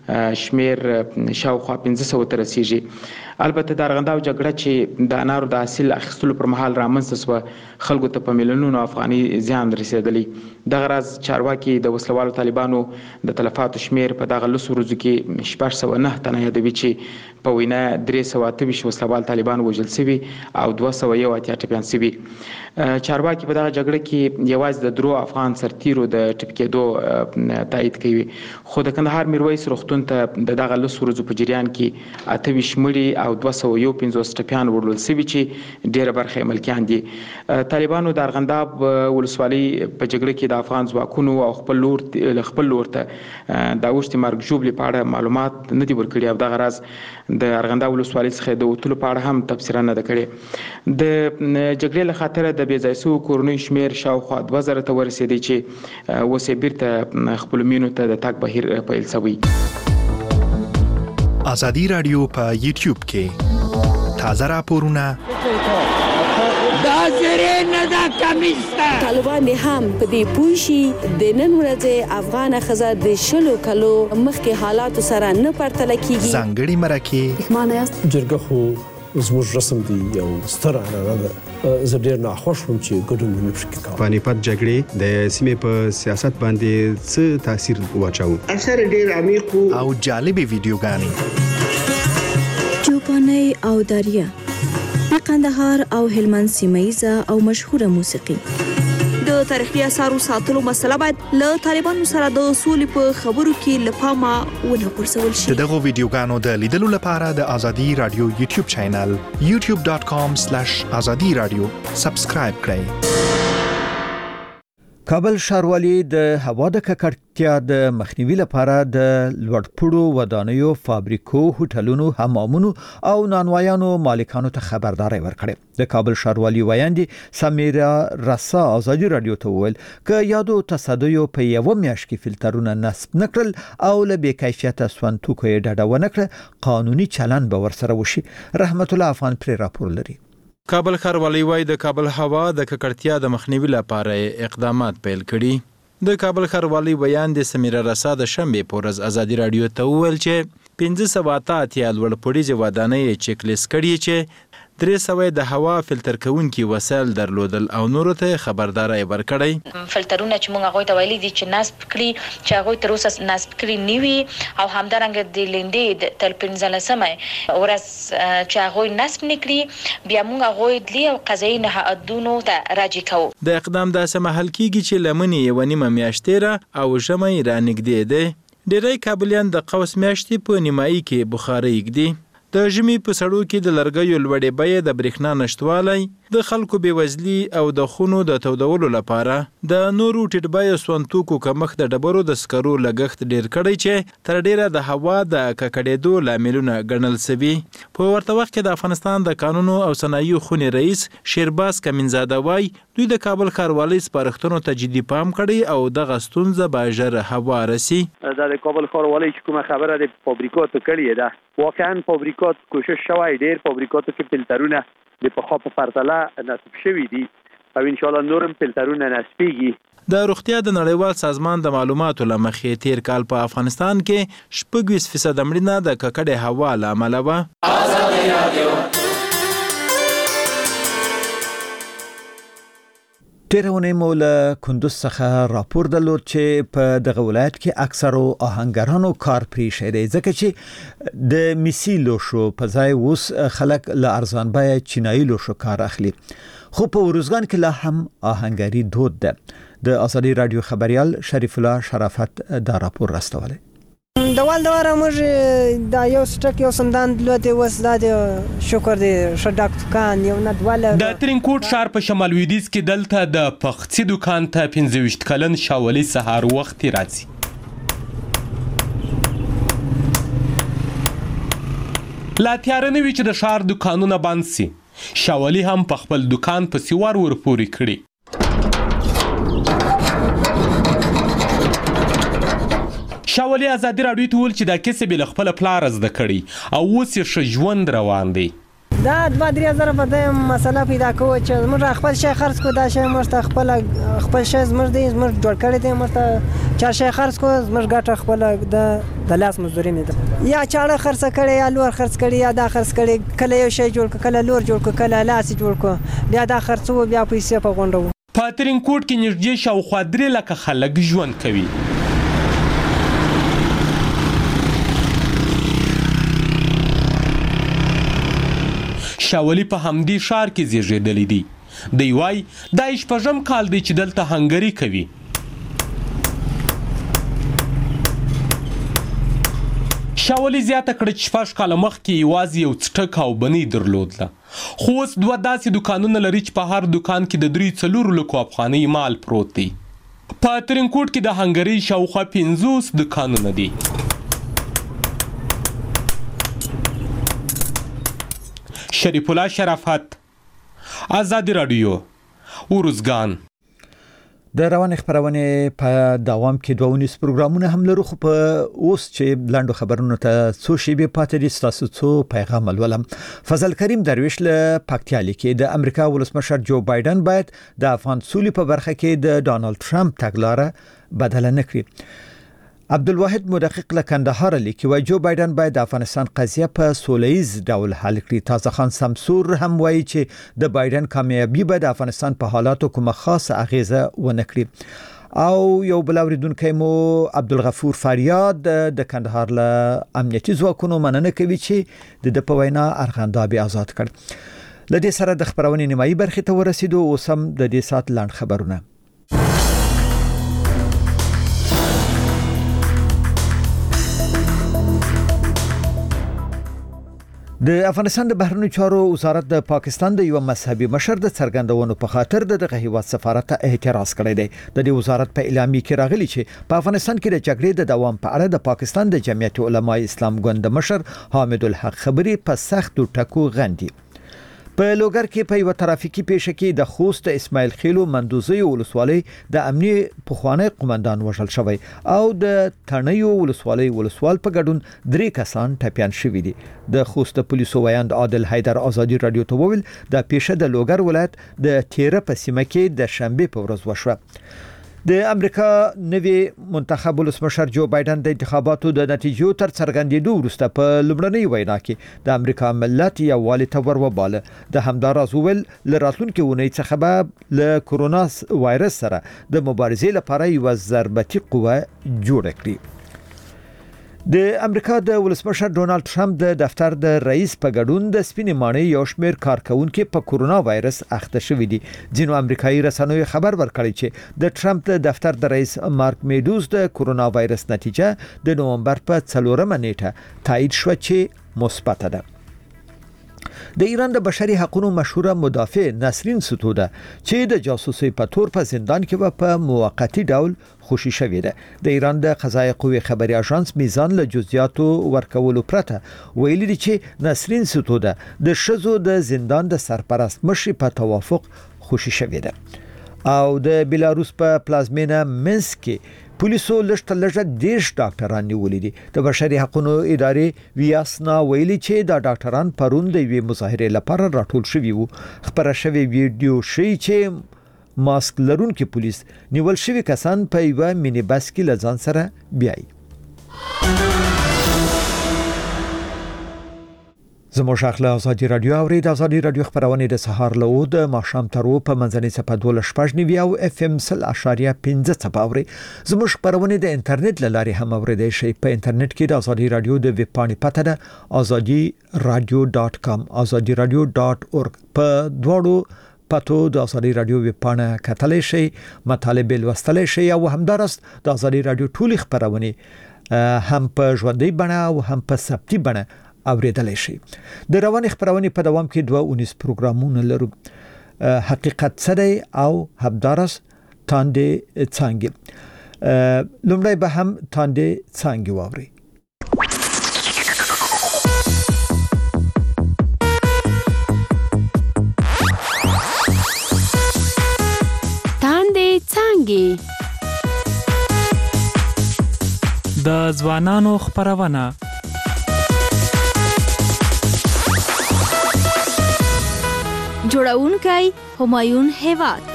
شمیر شاوخوا 1500 ته رسیږي. البته د ارغنداب جګړه چې د انارو د حاصل اخیستلو پر مهال رامنځته شوه خلکو ته په میلیونونو افغاني زیان رسېدلی. دغه راز چارواکي د وسلوالو طالبانو د تلفاتو شمیر په دغه 10 ورځو کې 609 تنه یادوي چې په وینا 328 وسلوال طالبان وژل شوي او 281 ټپیان شوي. چارواکي په دغه جګړه کې یوازې د 3 افغان سرتیرو د ټپي کېدو تایید کوي. خو د کندهار میرویس روغتون ته دغه 10 ورځو په جریان کې 28 مړي او 251 ټپیان وړل شوي چې ډیره برخه یې ملکیان دي. طالبانو د ارغنداب ولسوالۍ په جګړه کې د افغان ځواکونو او خپل لور ته د اوښتې مرګ ژوبلې په اړه معلومات نه دي ورکړي او دغه راز د ارغنداب ولسوالۍ څخه د وتلو په اړه هم تبصره نه ده کړې. د جګړې له خاطره د بې ځای شویو کورنیو شمیر شاوخوا 2000 ته ورسېدی چې اوس یې بیرته خپلو مینو ته د تګ بهیر پیل شوی. ازادي رادیو په یوټیوب کې تازه راپورونه دا زری نه دا کمیسته طالبان هم په دې پوه شي د نن ورځې افغان ښځه د 20 کلو مخکې حالاتو سره نه پرتله کیږي. ځانګړي مرکې معنی است جرګه خو زموږ رسم دی یو ستر عنعنه ده. زه ډېر ناخوښ وم چې ګډون مې نشو کولی. پانیپت جګړې د سیمې په سیاست باندې څه تاثیر واچاوه؟ اثر ډېر عمیق او جالبې ویډیوګانې. چوپاني او دریا د قندهار او هلمند سیمه او مشهوره موسیقي. د تاریخي اثارو ساتلو مسله باید له طالبانو سره د سولې په خبرو کې لپاره ونه پرسول شي. دغه ویډیوګانو د لیدلو لپاره د ازادي رادیو یوټیوب چینل youtube.com/azadi-radio سبسکرایب کړئ. کابل ښاروالي د هوا د ککړتیا د مخنیوي لپاره د لوړپوړو ودانیو، فابریکو، هوټلونو، حمامونو او نانوایانو مالکانو ته خبرداري ورکړه. د کابل ښاروالي ویاندې سمیرا رسا ازادي رادیو ته وویل ک یادو تصدیو په یو میاشت کې فلټرونه نصب نکړل او له بې کیفیته سونتوکو یې ډډه ونکړه، قانوني چلن به ورسره وشي. رحمت الله افغان پر راپور لري. کابل ښاروالي وايي د کابل هوا د ککړتیا د مخنیوي لپاره اقدامات پیل کړي. د کابل ښاروالي ویاندې سمیرا رسا د شنبې په ورځ ازادي رادیو ته وویل چې 588 لوړپوړیزې ودانۍ چیک لیست کړي چې 300 د هوا فلټر کوونکي وسایل درلودل او نورو ته خبرداري ورکړي. فلټرونه چې موږ غوښته ویلي دي چې نصب کړي، چې هغه تر اوسه نصب کړي نیوي او همدارنګه د لیندې تل 15مه ورځ چې هغه نصب نکړي بیا موږ غوښ دي او قضایي نهادونو ته راجع کوو. د اقدام داسې محل کیږي چې لمنې یو نیمه میاشتې او ژمي را نږدې ده. ډېری کابلیان د قوس میاشتې په نیمایي کې بخاري ږدي. د ژمي په سړو کې د لرګیو لوړې بیې، د برېښنا نشتوالی، د خلکو بېوزلي او د خونو د تودولو لپاره د نورو ټیټ بیې سونتوکو کمښت د ډبرو د سکرو لګښت ډېر کړی چې تر ډېره د هوا د ککړېدو لاملونه ګڼل سوي. په ورته وخت کې د افغانستان د قانونو او صنایعو خونې رئیس شیرباز کمینزاده وایي دوی د کابل ښاروالۍ سپارښتنو ته جدي پام کړی او دغه ستونزه به ژر هوا رسي. دا د کابل ښاروالۍ چې کومه خبره د فابریکاتو کړې ده، واقعا فابریکات کوشش شوی ډېر فابریکاتو کې فلټرونه د پخوا په پرتله نصب شوي دي او ان شاء الله نورم فلټرونه نصبېږي. د روغتیا د نړیوال سازمان د معلوماتو له مخې تیر کال په افغانستان کې 26% مړینه د ککړې هوا له امله وه. ازادي رادیو تیرونه مول کندوز څخه راپور درلود چې په دغه ولایت کې اکثرو آهنګرانو کار پریښی دی ځکه چې د میسي لوشو په ځای اوس خلک له ارزان بیه چینایي لوشو کار اخلي. خو په ورزګان کې لا هم آهنګري دود ده. د ازادي رادیو خبريال شریف الله شرافت دا راپور راستولی. دوال دواره موږ دا یو سټک یو سندان دلته وسدا شکر دی شډاک دکان یو نه دواله د ترینکوټ ښار په شمال لویدیځ کې دلته د پخڅي دکان ته 25 کلن شاولي سهار وخت راځي. لا تیار نه وی چې د ښار دکانونه بند سي. شاولي هم په خپل دکان په سیوار ورپوري کړی. شاولي ازادي رادیو ته ویل چې دا کیسه بل خپل پلار زده کړي او اوس یې ښه ژوند روان دی. دا 2-3 په دې مسله پیدا کوو چې موږ خپل شي خرڅ کو دا شي موږ خپل شي موږ دې موږ جوړ کړی دی موږ چا شي خرڅ کو موږ ګټه خپل د لاس مزدوري مې ده یا چاړه خرڅ کړي یا لور خرڅ کړي یا دا خرڅ کړي کله یو شي جوړ کړه لور جوړ کړه کله لاس جوړ کړه بیا دا خرڅو بیا پیسې په غونډو. په ترینکوټ کې نږدې شاوخوا 3 لکه خلک ژوند کوي. شاولي په همدې ښار کې زیږېدلی دی. دی وای دا 8 کال دی چې دلته هنګري کوي. شاولي زیاته کړه چې 6 کاله مخکې یوازې یو څټک او بنۍ درلودله، خو اوس 2 داسې دکانونه لري چې په هر دکان کې د 3-4 لکو افغانۍ مال پروت دی. په ترینکوټ کې د هنګري شاوخوا 50 دکانونه دي. شریف الله شرافت، ازادي رادیو، ورزګان. د روان خبرونه په دوام کې 2 پروګرامونه هم لرو خو په اوس چې لاندو خبرونو ته څو شیبې پاتې دي تاسو څو پیغام ولولم. فضل کریم درویش له پکتیا لیکي د امریکا ولسمشر جو بایدن باید د افغان سولې په برخه کې د ډانلډ ټرمپ تګلاره بدله نکړي. عبدالواحد مدقق له کندهار لیکي وایي جو بایدن باید د افغانستان قضیه په سولهییز ډول حل کړي. تازه خان سمسور هم وایي چې د بایدن کامیابی به د افغانستان په حالاتو کومه خاصه اغیزه ونه کړي. او یو بل اوریدونکی مو عبدالغفور فریاد د کندهار له امنیتي ځواکونو مننه کوي چې د په وینا ارغنداب آزاد کړ. لدې سره د خبرونې نیمایي برخې ته ورسېدو. اوس هم د دې سات لاند خبرونه. د افغانستان د بهرنیو چارو وزارت د پاکستان د یو مذهبي مشر د څرګندونو په خاطر دغه هیواد سفارت ته اعتراض کړی دی. د دې وزارت په اعلامیه کې راغلی چې په افغانستان کې د جګړې د دوام په اړه د پاکستان د جمعیت علماء اسلام ګوند مشر حامد الحق خبري په سختو ټکو غندي. په لوګر کې په یو ترافیکي پیښه کې د خوست اسماعیل خیلو مندوزي ولسوالۍ د امنیي پخوانی قومندان وژل شوی او د تڼیو ولسوالۍ ولسوال په ګډون 3 کسان ټپيان شوي دي. د خوست پولیسو ویاند عادل حیدر ازادي رادیو ته وویل د پیښه د لوګر ولایت د تیره په سیمه کې د شنبه په ورځ وشوه. د امریکا نوی منتخب ولسمشر جو بایدن د انتخاباتو د نتیجو تر څرګندېدو وروسته په لومړنۍ وینا کې د امریکا ملت یووالي ته وروباله. د همداراز ویل لراتلونکو ونې څخه به له کورونا وایرس سره د مبارزې لپاره یو ضربتي قوه جوړه کړي. د امریکا د ولسمشر ډونالد ټرمپ د دفتر د رئیس په ګډون د سپینې ماڼۍ یو شمېر کارکونکو په کورونا وایرس اخته شوي دي. ځینو امریکایي رسنیو خبر ورکړی چې د ټرمپ د دفتر د رئیس مارک میډوز د کورونا وایرس نتیجه د نومبر په 4 نیټه تایید شو چې مثبت ده. د ایران د بشري حقوقو مشهوره مدافع نسرین ستوده چې د جاسوسي په تور په زندان کې په موقتی ډول خوشي شوې ده. د ایران د قضایي قوې خبري اژانس میزان له جزئیاتو ورکولو پرته ویلي دي چې نسرین ستوده د شذو د زندان د سرپرست مشر په توافق خوشي شوې ده. او د بیلاروس په پلازمینه منسک کې پولیسو لږ دیش ډاکټران نیولې دي. د بشري حقوقو ادارې ویاسنا ویلي چې دا ډاکټران پرون د یوې مظاهرې لپاره راټول شوي وو. خبره شوې ویډیو ښيي چې ماسک لرونکي پولیس نیول شوي کسان په یو مینی بس کې لزان سره بیاي. زموږ اخلا ازادي رادیو اورید. ازادي رادیو خبرونه د سهار له د ماښام تر په منځنۍ صفه 12 او اف ام 0.15 صفاوري. زموږ خبرونه د انټرنیټ لاري هم اوریدئ شئ. په انټرنیټ کې د ازادي رادیو د ویب پاڼې پته ده azadiradio.com azadiradio.org. په دواړو پتو د ازادي رادیو ویب پاڼه کتلی شئ، مطالب لوستلی شئ او همدارس د ازادي رادیو ټولې خبرونه هم په ژوندۍ بڼه او هم په ثبتي بڼه اوریدلای شي. د رواني خبرونه په دوام کې 2 پروګرامونه لرو. حقیقت سره او همدارس تاندې څنګه. لومړی به هم تاندې څنګه واوري. تاندې څنګه د ځوانانو خبرونه جوړونکی همایون هیواد.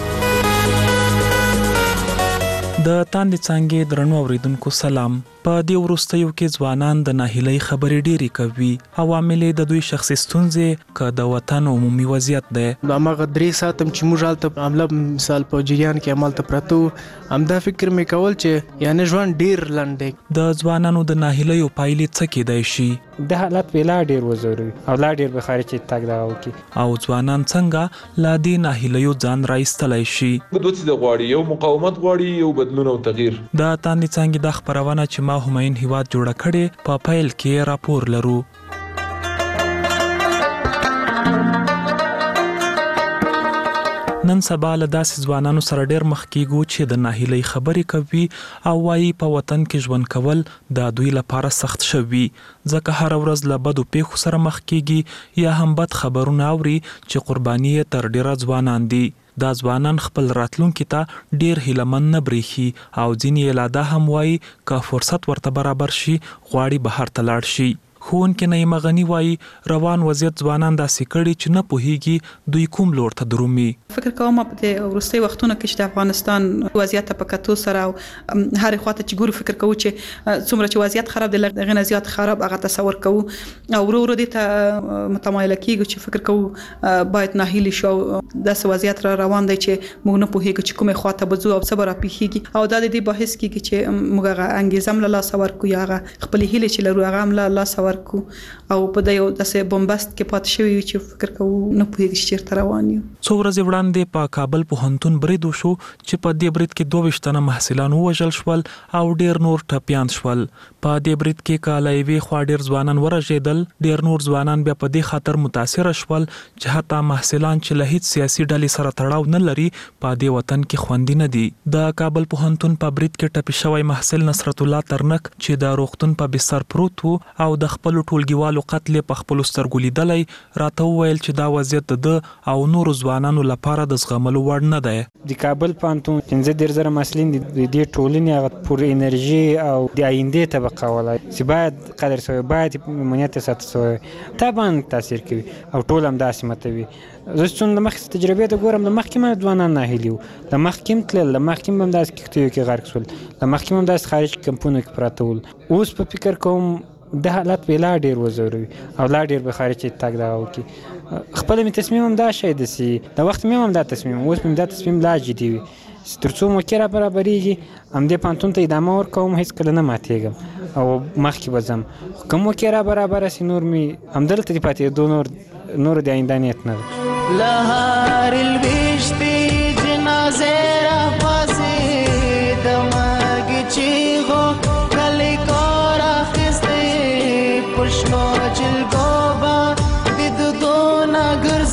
د تاندې څنګه درنو اوریدونکو سلام. په دې وروستیو کې ځوانان د ناهیلۍ خبرې ډېری کوي. عوامل د دوی شخصي ستونزې که د وطن عمومي وضعیت ده. هغه 3 ساعت چې موږ حالت عمله مثال په جریان کې عمل ته پراتو همدا فکر مې کول چې یعنی ژوند ډېر لنډ دی. د ځوانانو د ناهیلۍ پایلې څه کېدای شي؟ د حالت ویلا ډېر وزوري او لا ډېر بخاري چې تاګ دا وکي او ځوانان څنګه لا دې ناهیلیو ځان راایستلای شي. دوی د غواړي یو مقاومت غواړي یو بدلون او تغییر. د تاندې څنګه د خبرونه چې ما همایون هیواد جوړه کړي په فایل کې راپور لرو. نن سبا له داسې ځوانانو سره ډېر مخ کېږو چې د ناهیلۍ خبرې کوي او وایي په وطن کې ژوند کول د دوی لپاره سخت شوي ځکه هر ورځ له بدو پیښو سره مخ کېږي یا هم بد خبرونه اوري چې قرباني یې تر ډېره ځوانان دي. دا ځوانان خپل راتلونکي ته ډېر هیلهمن نه بریښي او ځینې یې لا دا هم وایي که فرصت ورته برابر شي غواړي بهر ته لاړ شي. ښوونکی نعیم غنی وایي روان وضعیت ځوانان داسې کړي چې نه پوهیږي دوی کوم لور ته درومي. فکر کوم په دې وروستي وختونو کې چې د افغانستان وضعیت په کتو سره هر خواته چې ګورو فکر کوو چې څومره چې وضعیت خراب دی لږ نه زیات خراب هغه تصور کوو او ورو دې ته متمایل کیږو چې فکر کوو باید ناهیلي شو د وضعیت را روان دی چې موږ نه پوهیږو چې کومه خواته بزو او صبر پیخیږي او د دې بحث کیږي چې موږ هغه انګیزم له لاس ورکو یا هغه خپل هیله چې لرو هغه هم له لاس ورکو او په دې یو داسې بمبست کې پات شوی چې فکر کوو نه پوهیږي چې چیرته روان یو. څو ورځې وړاندې په کابل پوهنتون برید وشو چې په دې برید کې 22 تنه محصلان وژل شول او ډیر نور ټپيان شول. په دې برید کې کالایوي خوا ډیر ځوانان ورژېدل، ډیر نور ځوانان بیا په دې خاطر متاثر شول چې حتی محصلان چې له هیڅ سیاسي ډلې سره تړاو نه لري په دې وطن کې خوندي نه دي. د کابل پوهنتون په برید کې ټپي شوی محصل نصرت الله ترنک چې د روغتون په بستر پروت وو او د خپل ټولګیوالو قتل په خپل سترګو لیدلی راته وویل چې دا وضعیت د او نور ځوانانو لپاره د زغملو وړ نه دی. د کابل پوهنتون 15,000 محصلین د دې ټولنې هغه پوره انرژي او د آینده طبقه ولای چې باید قدر سوی باید امنیت ساتل سوی طبعا تاثیر کوي او ټول هم داسې متوي. زه څون د مخکې تجربې ته ګورم د مخکې ځوانان ناهیلي وو، د مخکې تلل د مخکې هم داسې کښتیو کې غرق شول، د مخکې هم داسې خارج کمپونو کې پراته ول. اوس په فکر کوم د حالت به لا ډیر وزوروي او لا ډیر به خارج تاګ دا وکي. خپل می تصمیم هم دا شي د سي د وخت مې هم دا تصمیم اوس مې دا تصمیم لا جدي وي ترڅو مو کې را برابرېږي هم دې پانتون ته ادامه ورکوم هیڅ کله نه ماتېږم او مخکې وزم کوم کې را برابر سي نور می هم دلته دې پاتې نور د آیندانیت نه لهار البشتي جنازه را پاسې د مرګ چیغو کلی کور اخیستې پښنو جلګوبا د دونه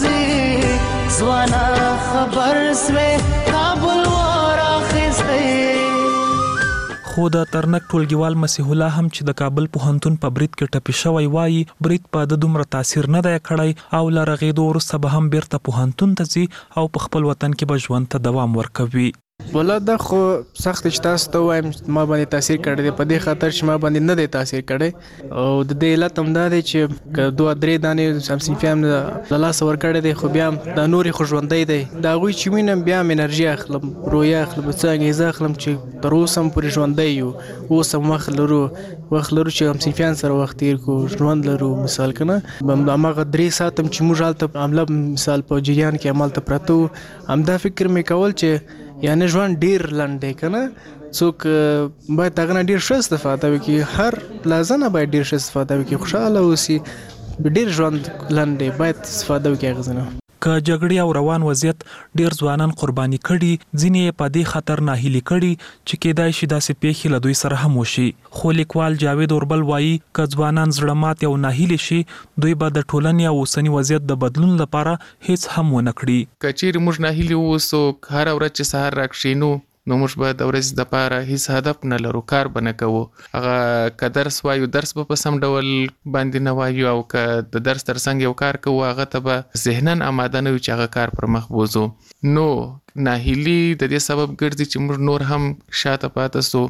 ګرځي ځوانا خبر سوې کابل ور اخیستې. خو د ترنک ټولګیوال مسیح الله هم چې د کابل پوهنتون په برید کې ټپي شوی وایي برید په د دومره تاثیر نه دی کړی او له رغېدو وروسته به هم بیرته پوهنتون ته ځي او په خپل وطن کې به ژوند ته دوام ورکوي. ولا دا خو سخت چې تاسو ته وایم ما باندې تاثیر کړی دی په دې خاطر چې ما باندې نه دی تاثیر کړی او د دې علت هم دا دی چې که 2-3 دانې سمسیفیام له لاسه ورکړی دی خو بیا هم دا نورې خو ژوندی دی د هغوی چې وینم بیا هم انرژي اخلم رویه اخلم څه انګېزه اخلم چې تر اوسه هم پورې ژوندی یو اوس هم وخت لرو چې همصنفیان سره وخت تیر کړو ژوند لرو. مثال که نه هماغه 3 ساعت هم چې موږ هلته عمله مثال په جریان کې همالته پراته وو همدا فکر مې کول چې یعنی ژوند ډیر لنډ دی که نه څوک باید هغه نه ډیر ښه استفاده وکړي هر لحظه باید ډیر ښه استفاده وکړي خوشحاله اوسي ډیر ژوند لنډ دی باید استفاده وکړي هغه نه. که جګړې او روان وضعیت ډیر ځوانان قرباني کړي ځینې په دې خطر ناهیلي کړي چې کېدای شي داسې پیښې له دوی سره هم وشي. خو لیکوال جاوید اوربل وایي که ځوانان زړه مات او ناهیلي شي دوی به د ټولنې او اوسني وضعیت د بدلون لپاره هیڅ هم ونه کړي. که چیرې موږ ناهیلي اوسو هره ورځ چې سهار راکښېنو نو موږ به د ورځې دپاره هیڅ هدف نه لرو کار به نه کوو هغه که درس وایو درس به په سم ډول باندې نه وایو او که د درس تر څنګ یو کار کوو هغه ته به ذهناً آماده نه یو چې هغه کار پر مخ بوځو. نو ناهیلي د دې سبب ګرځي چې موږ نور هم شاته پاته سو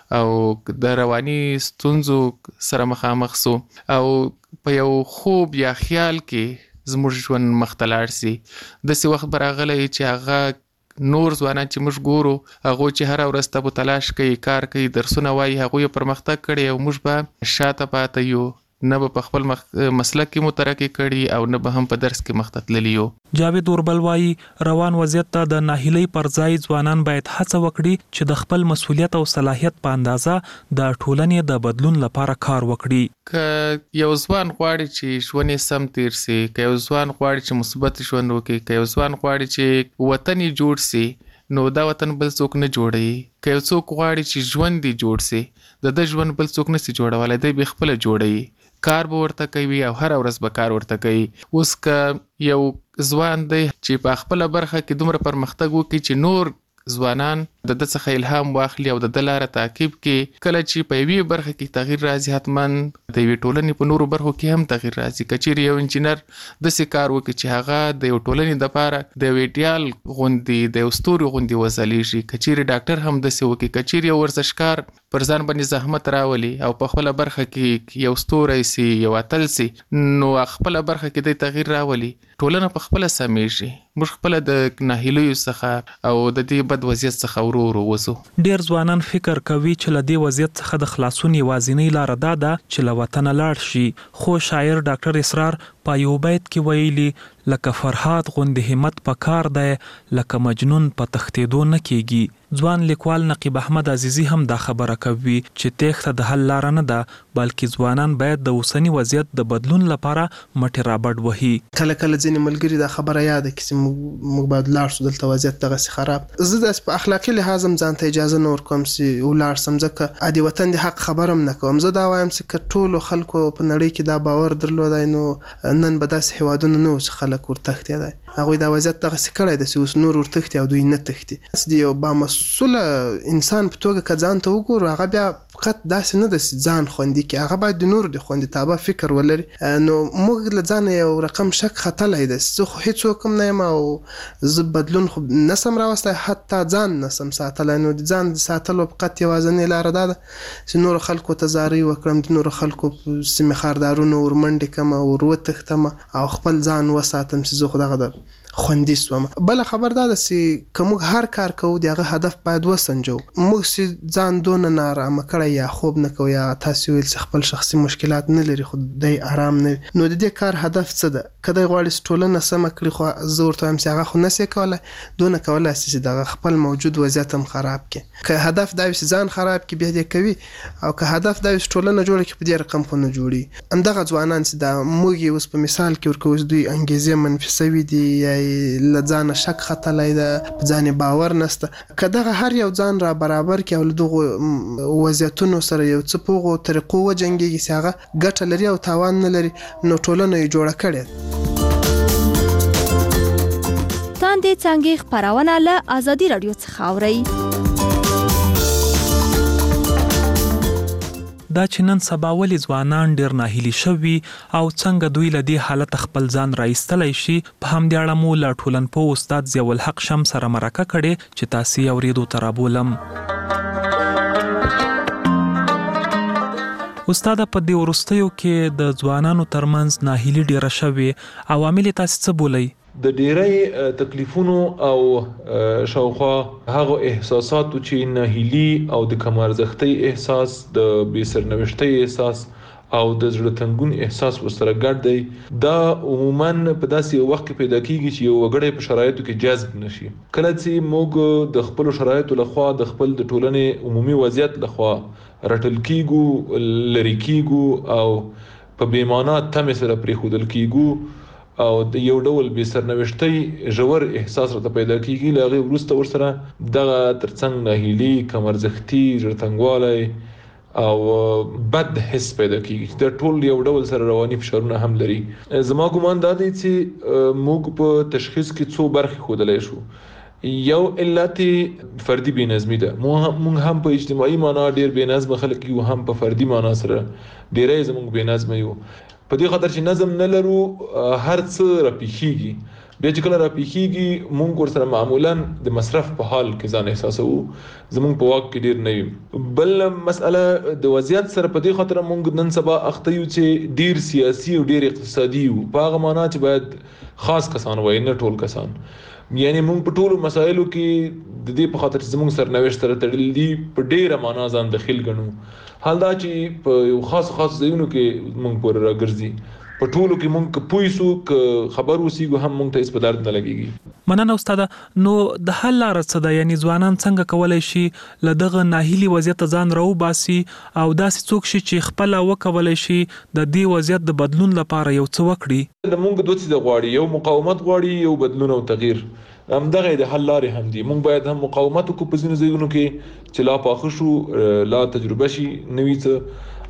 او د رواني ستونزو سره مخامخ سو او په یو خوب یا خیال کې زموږ ژوند مخ ته لاړ سي. داسې وخت به راغلی چې هغه نور ځوانان چې موږ ګورو هغوی چې هره ورځ ته تلاش کوي کار کوي درسونه وایي هغوی پرمختګ کړی او موږ به شاته پاته یو نه به په خپل مسلک کې مترقي کړي او نه به هم په درس کې مخ ته تللي یو. جاوید اوربل وایي روان وضعیت ته د ناهیلۍ پر ځای ځوانان باید هڅه وکړي چې د خپل مسؤلیت او صلاحیت په اندازه د ټولنې د بدلون لپاره کار وکړي. که یو ځوان غواړي چې ژوند یې سم تیر سي که یو ځوان غواړي چې مثبت ژوند وکړي که یو ځوان غواړي چې وطن یې جوړ سي نو دا وطن بل څوک نه جوړوي. که یو څوک غواړي چې ژوند یې جوړ سي د ژوند بل څوک نسي جوړولی دی به خپله جوړوي کار به ورته کوي او هر ورځ به کار ورته کوي. اوس که یو ځوان دی چې په خپله برخه کې دومره پرمختګ وکړي چې نور ځوانان د د څخه الهام واخلي او د لاره تعقیب کې کله چې په یوې برخه کې تغییر راځي حتماً د یوې ټولنې په نورو برخو کې هم تغییر راځي. کچیر یو انجینر داسې کار وکړي چې هغه د یو ټولنې دپاره د یو ایډیال غوندې د یو ستوري غوندې وځلیږي. کچیر ډاکټر هم داسې وکړي. کچیر یو ورزشکار پر ځان باندې زحمت راولي او په خپله برخه کې یو ستوری سي یو اتل سي نو خپله برخه کې د تغییر راولي ټولنه په خپله سمیږي. موږ خپله د ناهیلیو څخه او د دې بد وضعیت څخه ورو ورو وځو. ډیر ځوانان فکر کوي چې له دې وضعیت څخه د خلاصون یوازینۍ لاره دا ده چې له وطنه لاړ شي. خو شاعر ډاکټر اسرار په یو بیت کې ویلي لکه فرهاد غوندې همت په کار دی لکه مجنون په تښتېدو نه کېږي. ځوان لیکوال نقیب احمد عزیزي هم دا خبره کوي چې تېښته د حل لاره نه ده بلکې ځوانان باید د اوسني وضعیت د بدلون لپاره مټې رابډ وهي. کله کله ځینې ملګري دا خبره یاده کړي چې موږ باید لاړ شو دلته وضعیت دغسې خراب. زه داسې په اخلاقي لحاظ هم ځان ته اجازه نه ورکوم چې ولاړ شم ځکه د وطن د حق خبره هم نه کوم. زه دا وایم چې که ټولو خلکو په نړۍ کې دا باور درلودی نو نن به داسې هیوادونه نه وو چې خلک ورتښتېدی. هغوی دا وضعیت دغسې کړی ده چې اوس نور ورتښتي او دوی نه تښتي. د یو بامسؤله انسان په توګه که ځان ته وګورو هغه بیا فقط داسې نه ده چې ځان خوندي کړي، هغه باید د نورو د خوندیتابه فکر ولري. نو موږ له ځانه یو رقم شک ختلی ده. زه خو هېڅوک هم نه یم او زه بدلون خو نسم راوستی، حتی ځان نسم ساتلی. نو د ځان د ساتلو فقط یوازینۍ لاره دا ده چې نورو خلکو ته زارۍ وکړم، د نورو خلکو په سیمې خاردارونو ورمنډې کړم او ور وتښتم او خپل ځان وساتم چې زه خو دغه د خوندي سوم. بله خبر دا ده چې که موږ هر کار کوو د هغه هدف باید وسنجو. موږ چې ځان دونه نارامه کړی یا خوب نه کوو یا تاسې ویل چې خپل شخصي مشکلات نه لري خو دی آرام نه وي، نو د دې کار هدف څه ده؟ که دی غواړي چې ټولنه سمه کړي خو زه ورته وایم چې هغه خو نسي کولی، دونه کولی شي چې دغه خپل موجود وضعیت هم خراب کړي. که هدف دا وي چې ځان خراب کړي بیا دې کوي، او که هدف دا وي چې ټولنه جوړه کړي په دې رقم خو نه جوړي. همدغه ځوانان چې دا موږ یې اوس په مثال کې ورکوو چې دوی انګیزې منفي سوي دي یا له ځانه شک ختلی ده، په ځان باور نسته. که دغه هر یو ځان را برابر کړي او له دغو وضعیتونو سره یو څه په هغو طریقو وجنګېږي چې هغه ګټه لري او تاوان نه لري، نو ټولنه یې جوړه کړې. تاندې څانګې خپرونه له ازادي راډیو څخه اورئ. دا چې نن سبا ولې ځوانان ډېر ناهیلي شوي او څنګه دوی له دې حالت خپل ځان راایستلی شي، په همدې اړه مو له ټولنپوه استاد ضیاءالحق شمس سره مرکه کړې چې تاسې یې اورېدو ته رابولم. استاده، په دې وروستیو کې د ځوانانو ترمنځ ناهیلي ډېره شوې، عوامل یې تاسې څه بولئ؟ د ډیری تکلیفونو او شاوخوا هغه احساساتو چې ناهیلي او د کم ارزښتۍ احساس، د بې سرنوشتۍ احساس او د زړه تنګون احساس ورسره ګډ دی، دا عموماً په داسې یو وخت کې پیدا کیږي چې یو وګړی په شرایطو کې جذب نشي. کله چې موږ د خپلو شرایطو لخوا د خپل د ټولنې عمومي وضعیت لخوا رټل کیږو، لرې کیږو او په بې معنا تمې سره پرېښودل کیږو او د یو ډول بې سرنوشتۍ ژور احساس راته پیدا کیږي، له هغې وروسته ورسره دغه ترڅنګ ناهیلي، کم ارزښتي، زړه تنګوالی او بد حس پیدا کیږي. دا ټول یو ډول سره رواني فشارونه هم لري. زما ګمان دا دی چې موږ په تشخیص کې څو برخې ښودلی شو. یو علت فردي بېنظمي ده. موږ هم په اجتماعي معنا ډېر بېنظمه خلک یو، هم په فردي معنا سره ډېری زموږ بېنظمه یو. په دې خاطر چې نظم نه لرو هر څه راپېښېږي. بیا چې کله راپېښېږي موږ ورسره معمولاً د مصرف په حال کې ځان احساسوو، زموږ په واک کې ډېر نه وي. بل مسئله د وضعیت سره په دې خاطر موږ نن سبا اخته یو چې ډېر سیاسي او ډېر اقتصادي یو، په هغه معنا چې باید خاص کسان وایي، نه ټول کسان. یعنی موږ په ټولو مسایلو کې د دې په خاطر چې زموږ سرنوشت سره تړلي دي په ډېره معنا ځان دخیل ګڼو. حال دا چې په یو خاص ځایونو کې موږ پورې راګرځي، په ټولو کې موږ که پوه سو، که خبر وسیږو، هم موږ ته هېڅ په درد نه لګېږي. مننه استاده. نو د حل لاره څه ده؟ یعنې ځوانان څنګه کولی شي له دغه ناهیلي وضعیته ځان راوباسي او داسې څوک شي چې خپله وکولی شي د دې وضعیت د بدلون لپاره یو څه وکړي؟ د موږ دوه څیزه غواړي، یو مقاومت غواړي، یو بدلون او تغییر. همدغه د حل لارې هم دي. موږ باید هم مقاومت وکړو په ځینو ځایونو کې چې لا پاخه شو، لا تجربه شي نوي څه،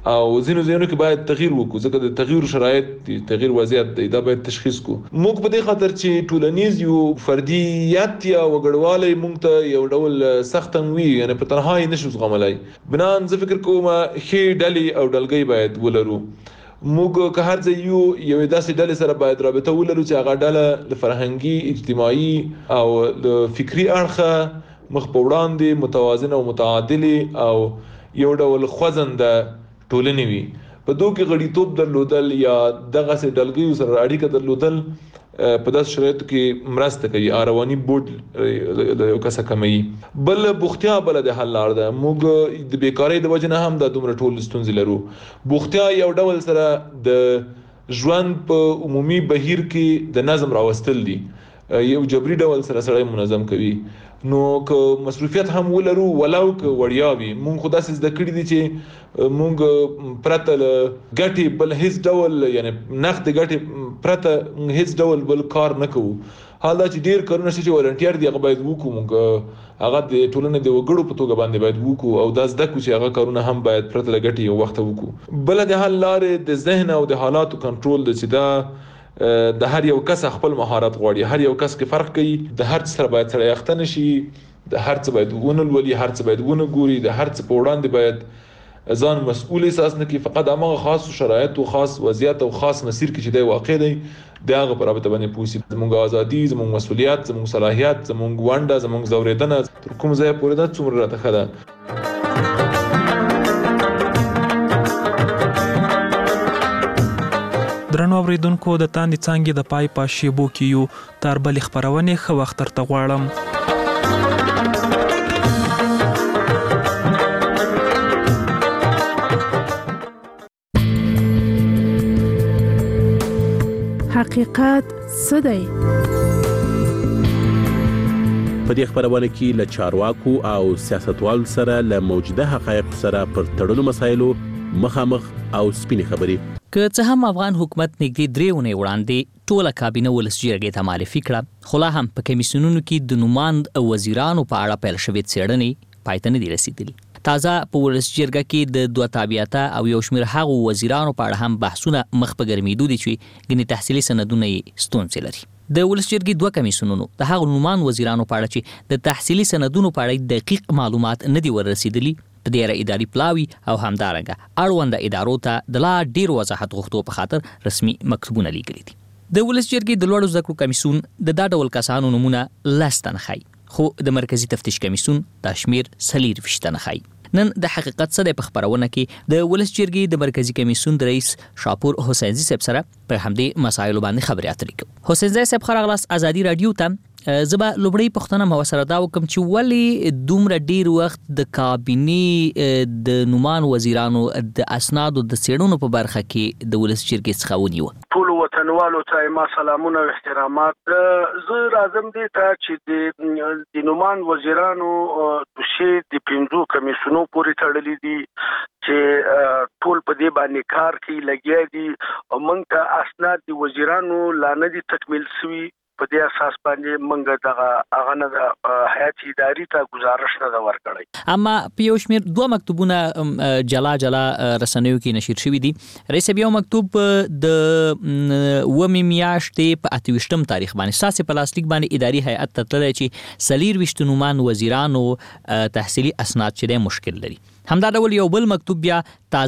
او ځینو کې باید تغییر وکړو ځکه د تغییر شرایط تغییر وضعیت دا باید تشخیص کو موږ په دې خاطر چې ټولنیز یو فردیت یا وګړوالی موږ ته یو ډول سخت وي یعنی په تنهایی نشو زغملای بنان زه فکر کوم خې ډلې او ډلګۍ باید ولرو موږ که هر ځای یو داسې ډلې سره باید رابطه ولرو چې هغه ډله د فرهنګي اجتماعي او د فکری اړخه مخ په وړاندې متوازنه او متعادله او یو ډول خوځنده ټولنې وي په دوه کې غړیتوب درلودل یا دغه سه ډلګي سره اړیکه درلودل په داس شرایطو کې مرسته کوي رواني بوج د یو کس کمي بل بوختیا بل د حل لار ده موږ د بیکاری د وجه نه هم د دومره ټول ستونزې لرو بوختیا یو ډول سره د ژوند په عمومي بهیر کې د نظم راوستل دي یو جبري ډول سره منظم کوي نو که مصروفیت هم ولرو ولو که وړیا وي مونږ خو داسې زده کړي دي چې مونږ پرته ګټې بل هیڅ ډول یعنی نقد ګټې پرته هیڅ ډول بل کار نه کوو حال دا چې ډیر کارونه چې ولنټیر دي هغه باید وکړو مونږ هغه د ټولنې د وګړو په توګه باندې باید وکړو او دا زده کړو چې هغه کارونه هم باید پرته ګټې یو وخت وکړو بل د حل لارې د ذهن او د حالاتو کنټرول د چې دا د هر یو کس خپل مهارت غواړي هر یو کس کې فرق کوي د هر څه سره باید سره یختن شي د هر څه باید ونلولي هر څه باید ونګوري د هر څه په وړاندې باید ځان مسؤل احساس نه کوي فقط هغه خاص شرایط او خاص وضعیت او خاص مسیر کې چې دی واقع دی دغه پر رابطه باندې پوسی زموږ ازادي زموږ مسؤلیت زموږ صلاحیت زموږ ونده زموږ زوریدنه تر کوم ځای پورې دا څومره راته خده درنو اوریدونکو د تاندې څانګې د پای په شیبو کې یو تر بل خبرونه خو وخت ترته غواړم حقیقت څه دی په دې خبرونه کې له چارواکو او سیاستوالو سره له موجوده حقایق سره پر تړلو مسایلو مخامخ او سپینې خبرې که څه هم افغان حکومت نږدې 3 اونۍ وړاندې ټوله کابینه ولس جرګې ته معرفي کړه خو لا هم په کمیسیونونو کې د نوماند وزیرانو په اړه پیل شوې څېړنې پای ته نه دي رسیدلي تازه په ولس جرګه کې د دوه تابعیته او یو شمېر هغو وزیرانو په اړه هم بحثونه مخ په ګرمېدو دي چې ګنې تحصیلي سندونه یې ستونزې لري د ولس جرګې دوه کمیسیونونو د هغو نوماند وزیرانو په اړه چې د تحصیلي سندونو په اړه دقیق معلومات نه دي ورسېدلي په دې اړه اداري پلاوي او همدارنګه اړونده ادارو ته د لا ډیر وضاحت غوښتو په خاطر رسمي مکتوبونه لیکلي دي د ولس جرګې د لوړو زده کړو کمیسیون د دا ډول کسانو نمونه 10 تنه ښیي خو د مرکزی تفتیش کمیسیون دا شمیر 40 تنه ښیي نن د حقیقت څه د خبرونه کې د ولس جرګې د مرکزی کمیسیون د رئیس شاپور حسینزی صاحب سره په همدې مسایلو باندې خبرې اترې کوو حسینزی صاحب خراغلاس ازادي رادیو ته زبا لوبړی پښتنه مو سره دا وکم چې ولی دومره ډیر وخت د کابینې د نومان وزیرانو د اسنادو د سیړونو په برخه کې د ولس جرګې څخه ونیو ټول وطنوالو ته ما سلامونه او احترامات زه راځم دي ته چې د نومان وزیرانو دوشي د 5 کمیسیونو پورې تړلې دي چې ټول په دې باندې کار کوي لګیا دي او موږ ته اسناد د وزیرانو لانه دي تکمیل شوي په دې اساس باندې موږ دغه هغه نه حیات اداري ته گزارش نه ورکړی اما په یو شمېر دوه مکتوبونه جلا رسنیو کې نشر شوي دي رئیس بیا مکتوب د ومې میاشتې په 28 تاریخ باندې ساسي پلاستیک باندې اداري هیئت ته تللی چې سلیر وشتنومان وزیرانو تحصیلي اسناد چې مشکل لري همدا ډول یو بل مکتوب بیا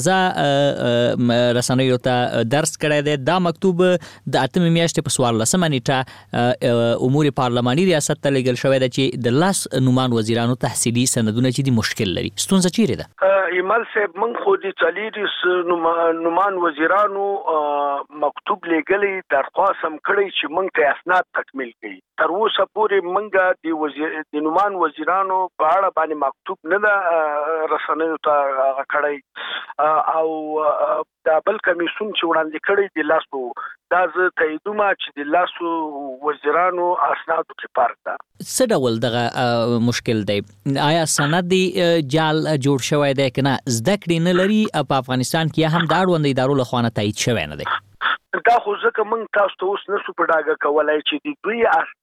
تازه رسنیو ته درس کړی دی دا مکتوب د 8 میاشتې په 14 نیټه امور پارلماني ریاست ته لېږل شوی دی چې د 10 نومان وزیرانو تحصیلي سندونه چې دي مشکل لري ستونزه چیرې ده ایمل صاحب من خو د 40 نومان وزیرانو مکتوب لېږلی درخواست هم کړی چې موږ ته اسناد تکمیل کړي تر اوسه پورې موږ د نومان وزیرانو په اړه باندې مکتوب نه ده رسنیو ته کړی او دا بل کمیسیون چې وړاندې کړی د لاسو دا زه تاییدوم چې د لاسو وزیرانو اسنادو کې فرق ده څه ډول دغه مشکل دی آیا سند جال جوړ شوی دی کنه زده کړې نه لري په افغانستان کې هم دا اړوند ادارو له خوا تایید شوی نه دی دا خو ځکه موږ تاسو ته اوس نشو په ډاګه کولای چې د دوی اسناد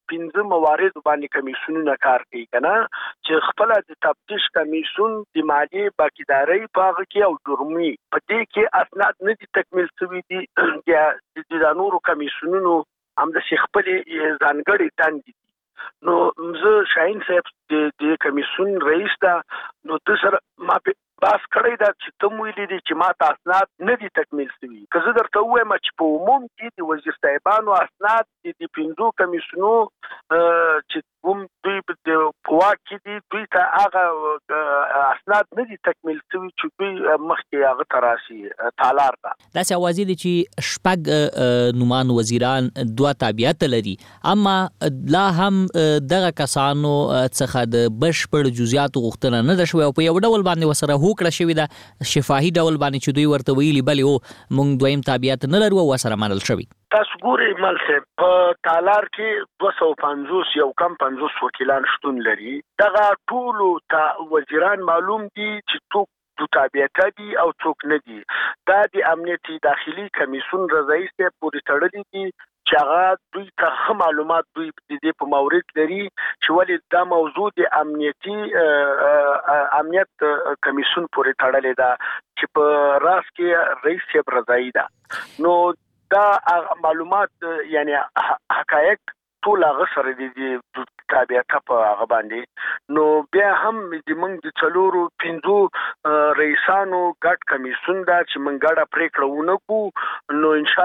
15 موارد باندې کمیسیونونه کار کوي کنه چې خپل د تفتیش کمیسیون د مالی باکیداري په هغه کې او جرمي په دې کې اسناد نه دي تکمیل شوي دي د نورو کمیسیونونو هم د خپل ځانګړي دندې نو زه شاهین صاحب د کمیسیون رئیس دا نو د سره ما په باس کړی دا چې تم ویلي دي چې ما اسناد نه دي تکمیل شوي که زه درته وایم چې په عموم کې د وزیر صاحبانو اسناد د 15 کمیسیونو چې کوم دوی په واک کې دي دوی ته هغه اسناد نه دي تکمیل شوي چې دوی مخکې هغه تراشي تالار ده داسې اوازې دي چې شپږ نومان وزیران دوه تابعیت لري اما لا هم دغه کسانو څخه د بشپړ جزئیات غوښتنه نه ده شوې او په یو ډول باندې وسره هوکړه شوې ده شفاهي ډول باندې چې دوی ورته ویلي بلې او موږ دویم تابعیت نه لرو او وسره منل شوي تاسو ګورئ مل صاحب په تالار کې 250 یو کم 50 وکیلان شتون لري دغه ټولو وزیران معلوم دي چې څوک دو تابعیت دي او څوک نه دي دا د امنیتي داخلي کمیسیون رئیس ته پوری تړلې دي چې هغه دوی ته معلومات دوی د دې په مورید لري چې ولې دا موضوع د امنیت کمیسیون پوری تړلې ده چې په راس کې رئیس صاحب رضایي ده نو دا معلومات یعنی حقایق ټول هغه سره دي تابعیت په هغه باندې نو بیا هم د موږ د څلورو 15 رئیسانو ګډ کمیسیون دا چې موږ ګډه پریکړه ونکو نو ان شاء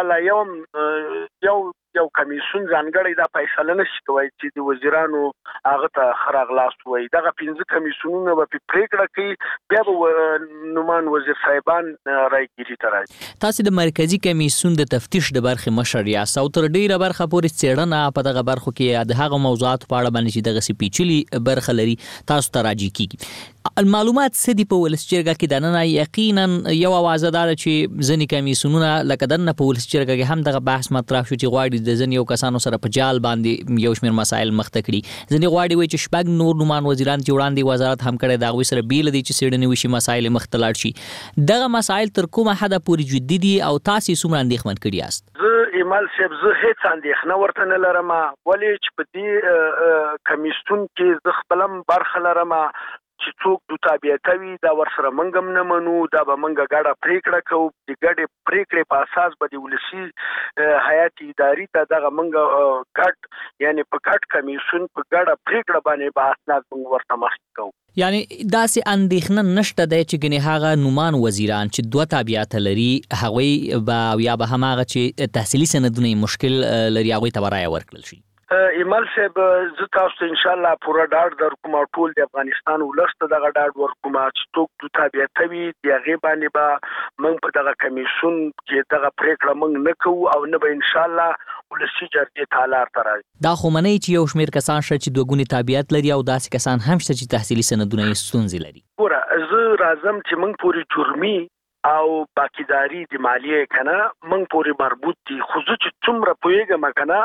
الله یو کمیسیون ځانګړی دا فیصله نشي کوي چې د وزیرانو هغه ته خراغلاس وي دغه 15 کمیسیونونه په پریکړه کوي بیا به نومان وزیر صاحبان راګيري ترای تاسو د مرکزی کمیسیون د تفتیش د برخه مشر یاست او تر ډیره برخه پورې څېړنه په دغه برخو کې د هغه موضوعات په اړه باندې چې دغه سپیچلی برخه لري تاسو ته راځي کیږي معلومات سدي په ولسچرګه کې دنه یقینا یو اوازه دار چې ځنی کمیسیونونه لکه دنه په ولسچرګه کې هم دغه بحث مطرح شو چې غواړي د ځنی یو کسانو سره په جال باندې یو شمېر مسایل مخته کړي ځنی غواړي وي چې شپږ نور نومان وزیران چې وړاندې وزارت هم کړي دا غوي سره بیل دي چې سړنی وشي مسایل مخته لاړ شي دغه مسایل تر کومه حد پورې جدي دي او تاسو څومره اندېښمن کړي یاست زه ایمال صاحب زه هیڅ اندېښنه ورته نه لرم ولې چې په دې کمیسیون کې زه خپلم برخه لرم چې څوک د تابعیت وي دا ورسره منګم نه منو دا به منګه ګډه پریکړه کوو د ګډې پریکړې په اساس به د ولسی حیات اداري ته دغه منګه ګډ یعنی په ګډ کمیسیون په ګډه پریکړه باندې به اسناد موږ ورته مخکې کوو یعنی داسې اندېښنه نشته دی چې ګنې هغه نومان وزیران چې دوه تابعیت لري هغوی به یا به هماغه چې تحصیلي سندونه مشکل لري هغوی ته به رایه ورکړل شي ایمل صاحب زه تاسو ته ان شاء الله پوره ډاډ درکوم ټول د افغانستان ولسته دغه ډاډ ورکوم چې څوک د تابعیت وي د هغې باندې به موږ په دغه کمیسیون کې دغه پریکړه موږ نه کوو او نه به ان شاء الله ولسي جرګې تالار ته راځي دا خو منئ چې یو شمېر کسان شته چې دوه ګونې تابعیت لري او داسې کسان هم شته چې تحصیلي سندونه یې ستونزې لري ګوره زه راځم چې موږ پورې جرمي او باکیداری د مالیه کنه موږ پورې مربوط دي خو زه چې څومره پوهیږم کنه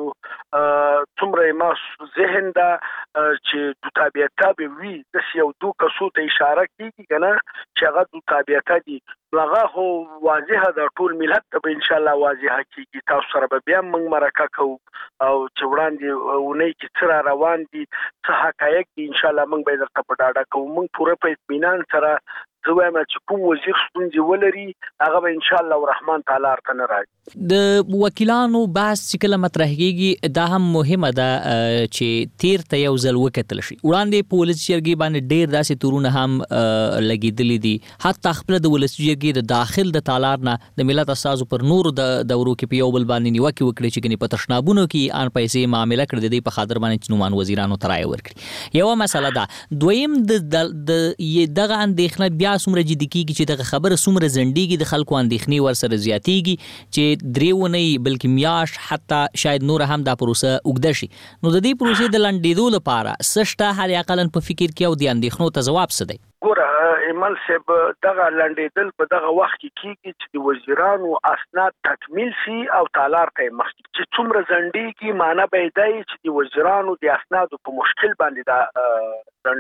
او څومره ما ذهن دا چې د تابعیت به وي د یو دوه کسو ته اشاره کیږي کنه چې هغه د تابعیت دي هغه هو واضحه د ټول ملت ته ان شاء الله واضحه کیږي تاسو سره به بیا موږ مرکه کوو او چې وړاندې ونی کې څه روان دي څه حقایق دي ان شاء الله موږ به درته په ډاډه کوو موږ پوره په اطمینان سره زه وایم چې کوم وزیر ستونزې ولري هغه به ان شاء الله رحمان تعالی ته نه راځي د وکیلانو بحث چې کله مطرح کیږي دا هم مهمه ده چې تیر ته یو ځل وکتل شي وړاندې په ولسي جرګې باندې ډېر داسې تورونه هم لګېدلي دي حتی خپل د ولسي جرګې د داخل د تالار نه د ملت اساسو پر نورو د دورو کې په یو بل باندې نیوکې وکړي چې ګنې په تشنابونو کې ان پیسې معامله کړې دي په خاطر باندې چې نومان وزیرانو ته رایه ورکړي یوه مسله ده دویم د دغه اندېښنه بیا څومره جدي کیږي چې دغه خبره څومره ځنډېږي د خلکو اندېښنې ورسره زیاتېږي چې درې ونې بلکې میاشت حتی شاید نور هم دا پروسه اوږده شي نو د دې پروسې د لنډېدو لپاره څه شته هر اقلاً په فکر کې او د اندېښنو ته ځواب څه دی ګوره ایمل صاحب دغه لنډېدل په دغه وخت کې کیږي چې د وزیرانو اسناد تکمیل شي او تالار ته مخکې چې څومره ځنډېږي معنی به دی چې د وزیرانو د اسنادو په مشکل باندې دا ځنډېږي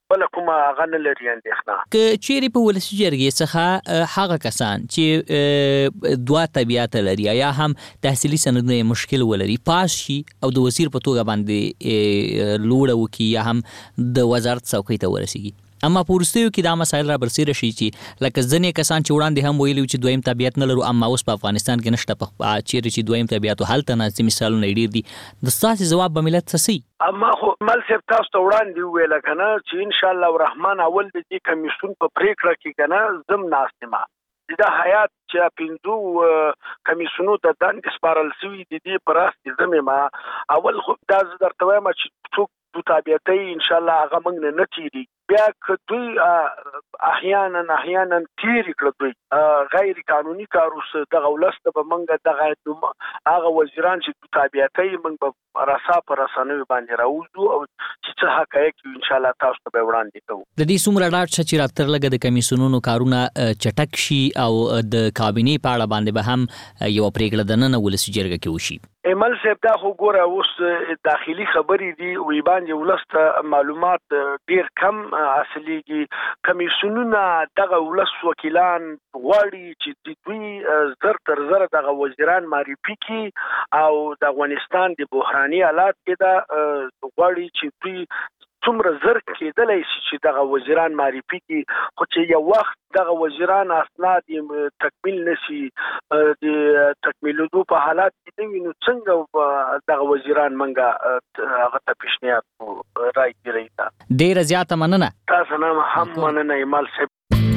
بل کومه غن لري اندېښنه. که چیرې په ولسي جرګې څخه هغه کسان چې دوه طبیعت لري یا هم تحصیلي سندونه مشکل ولري پاس شي او د وزیر په توګه باندې لوړه وکړي یا هم د وزارت څوکۍ ته ورسیږي، اما په وروستیو کې دا مسایل را برسېره شي چې لکه ځینې کسان چې وړاندې هم ویلي چې دویم طبیعت نه لرو اما اوس په افغانستان کې نشته، چیرې چې دویم طبیعت هلته نه مثالونه ډېر دي. د ستاسې ځواب به ملت څه سي؟ اما خو مل صاحب تاسو ته وړاندې وویل کنه چې ان شاء الله الرحمن اول د دې کمیسیون په پریکړه کې کنه زم ناستمه د حیات چې پینځو کمیسیونو ته دند سپارل سوي د دې پراست زمې ما اول خو دا درته وایم چې څوک د طبيعتي ان شاء الله هغه موږ نه تیری بیا کدوې احیانا تیری کړو غیر قانوني کاروس دغه ولسته به موږ دغه هغه وزیران چې د طبيعتي موږ به راسا پر رسنوي باندې راوځو او چې حقایق ان شاء الله تاسو ته وړاندې کوو. د دې څومره ډاټ چې راتر لګه د کمیسیونونو کارونه چټک شي او د کابینې په اړه باندې به هم یو پریکړه د نن ولسی جرګه کې وشي. ایمل صاحب دا خو ګوره اوس داخلي خبرې دي وی باندې ولسته معلومات ډیر کم اصليږي. کمیسیونونه دغه ولس وکیلان غواړي چې دوی زر تر زر دغه وزیران معرفي کی او د افغانستان د بحراني حالات کې دا غواړي چې دوی څومره زر کېدلای شي چې دغه وزیران معرفي کی، خو چې یو وخت دغه وزیران اسناد تکمیل نشي د تکمیلولو په حالات کې دی نو څنګه دغه وزیران منګه هغه ته پیشنهاد راځي. ډیر زیاته مننه. تاسو نه هم مننه ایمل صاحب.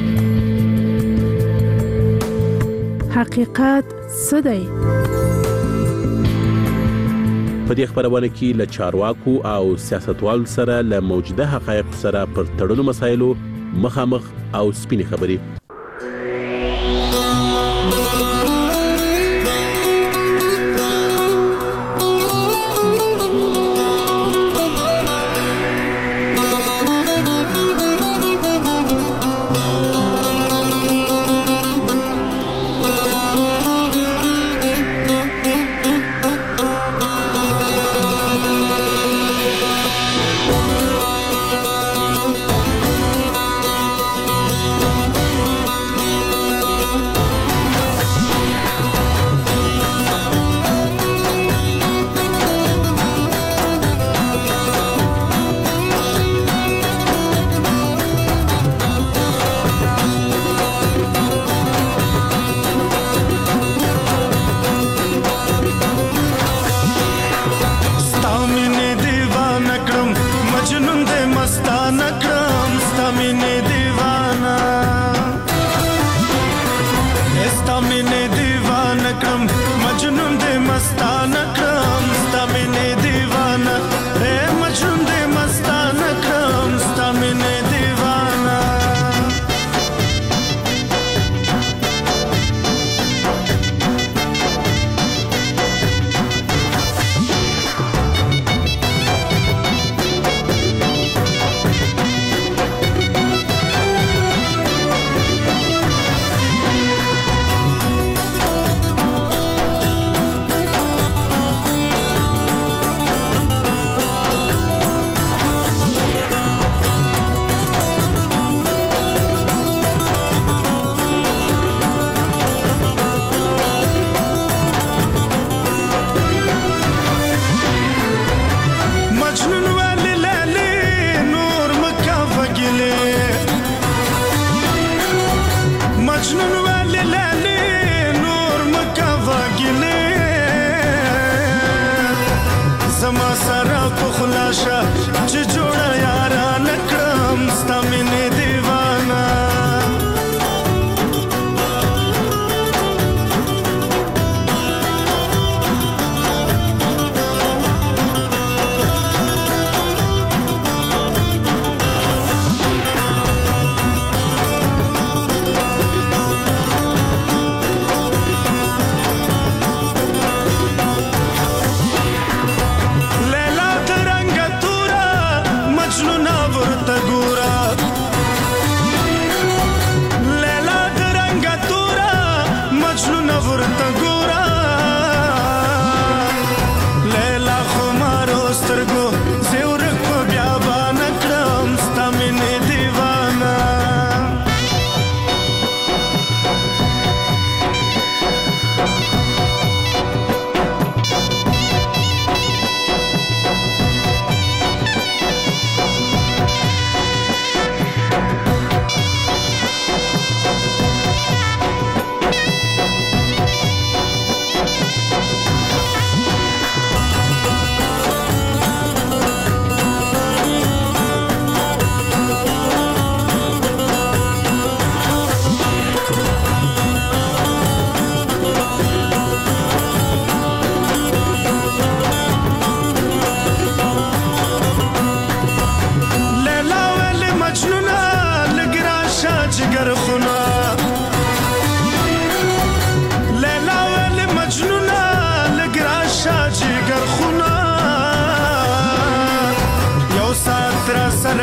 حقیقت څه دی؟ په دې خبرونه کې له چارواکو او سیاستوالو سره له موجوده حقایق سره پر تړلو مسایلو مخامخ او سپینې خبرې. لیلا ترنګ تورا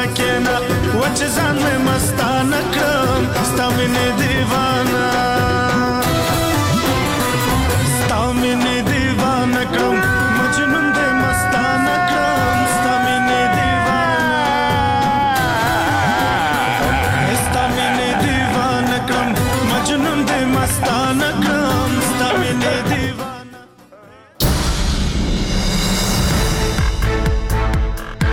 سره کېنا وچ ځان مې مستانه کړم ستا مینې دیوانه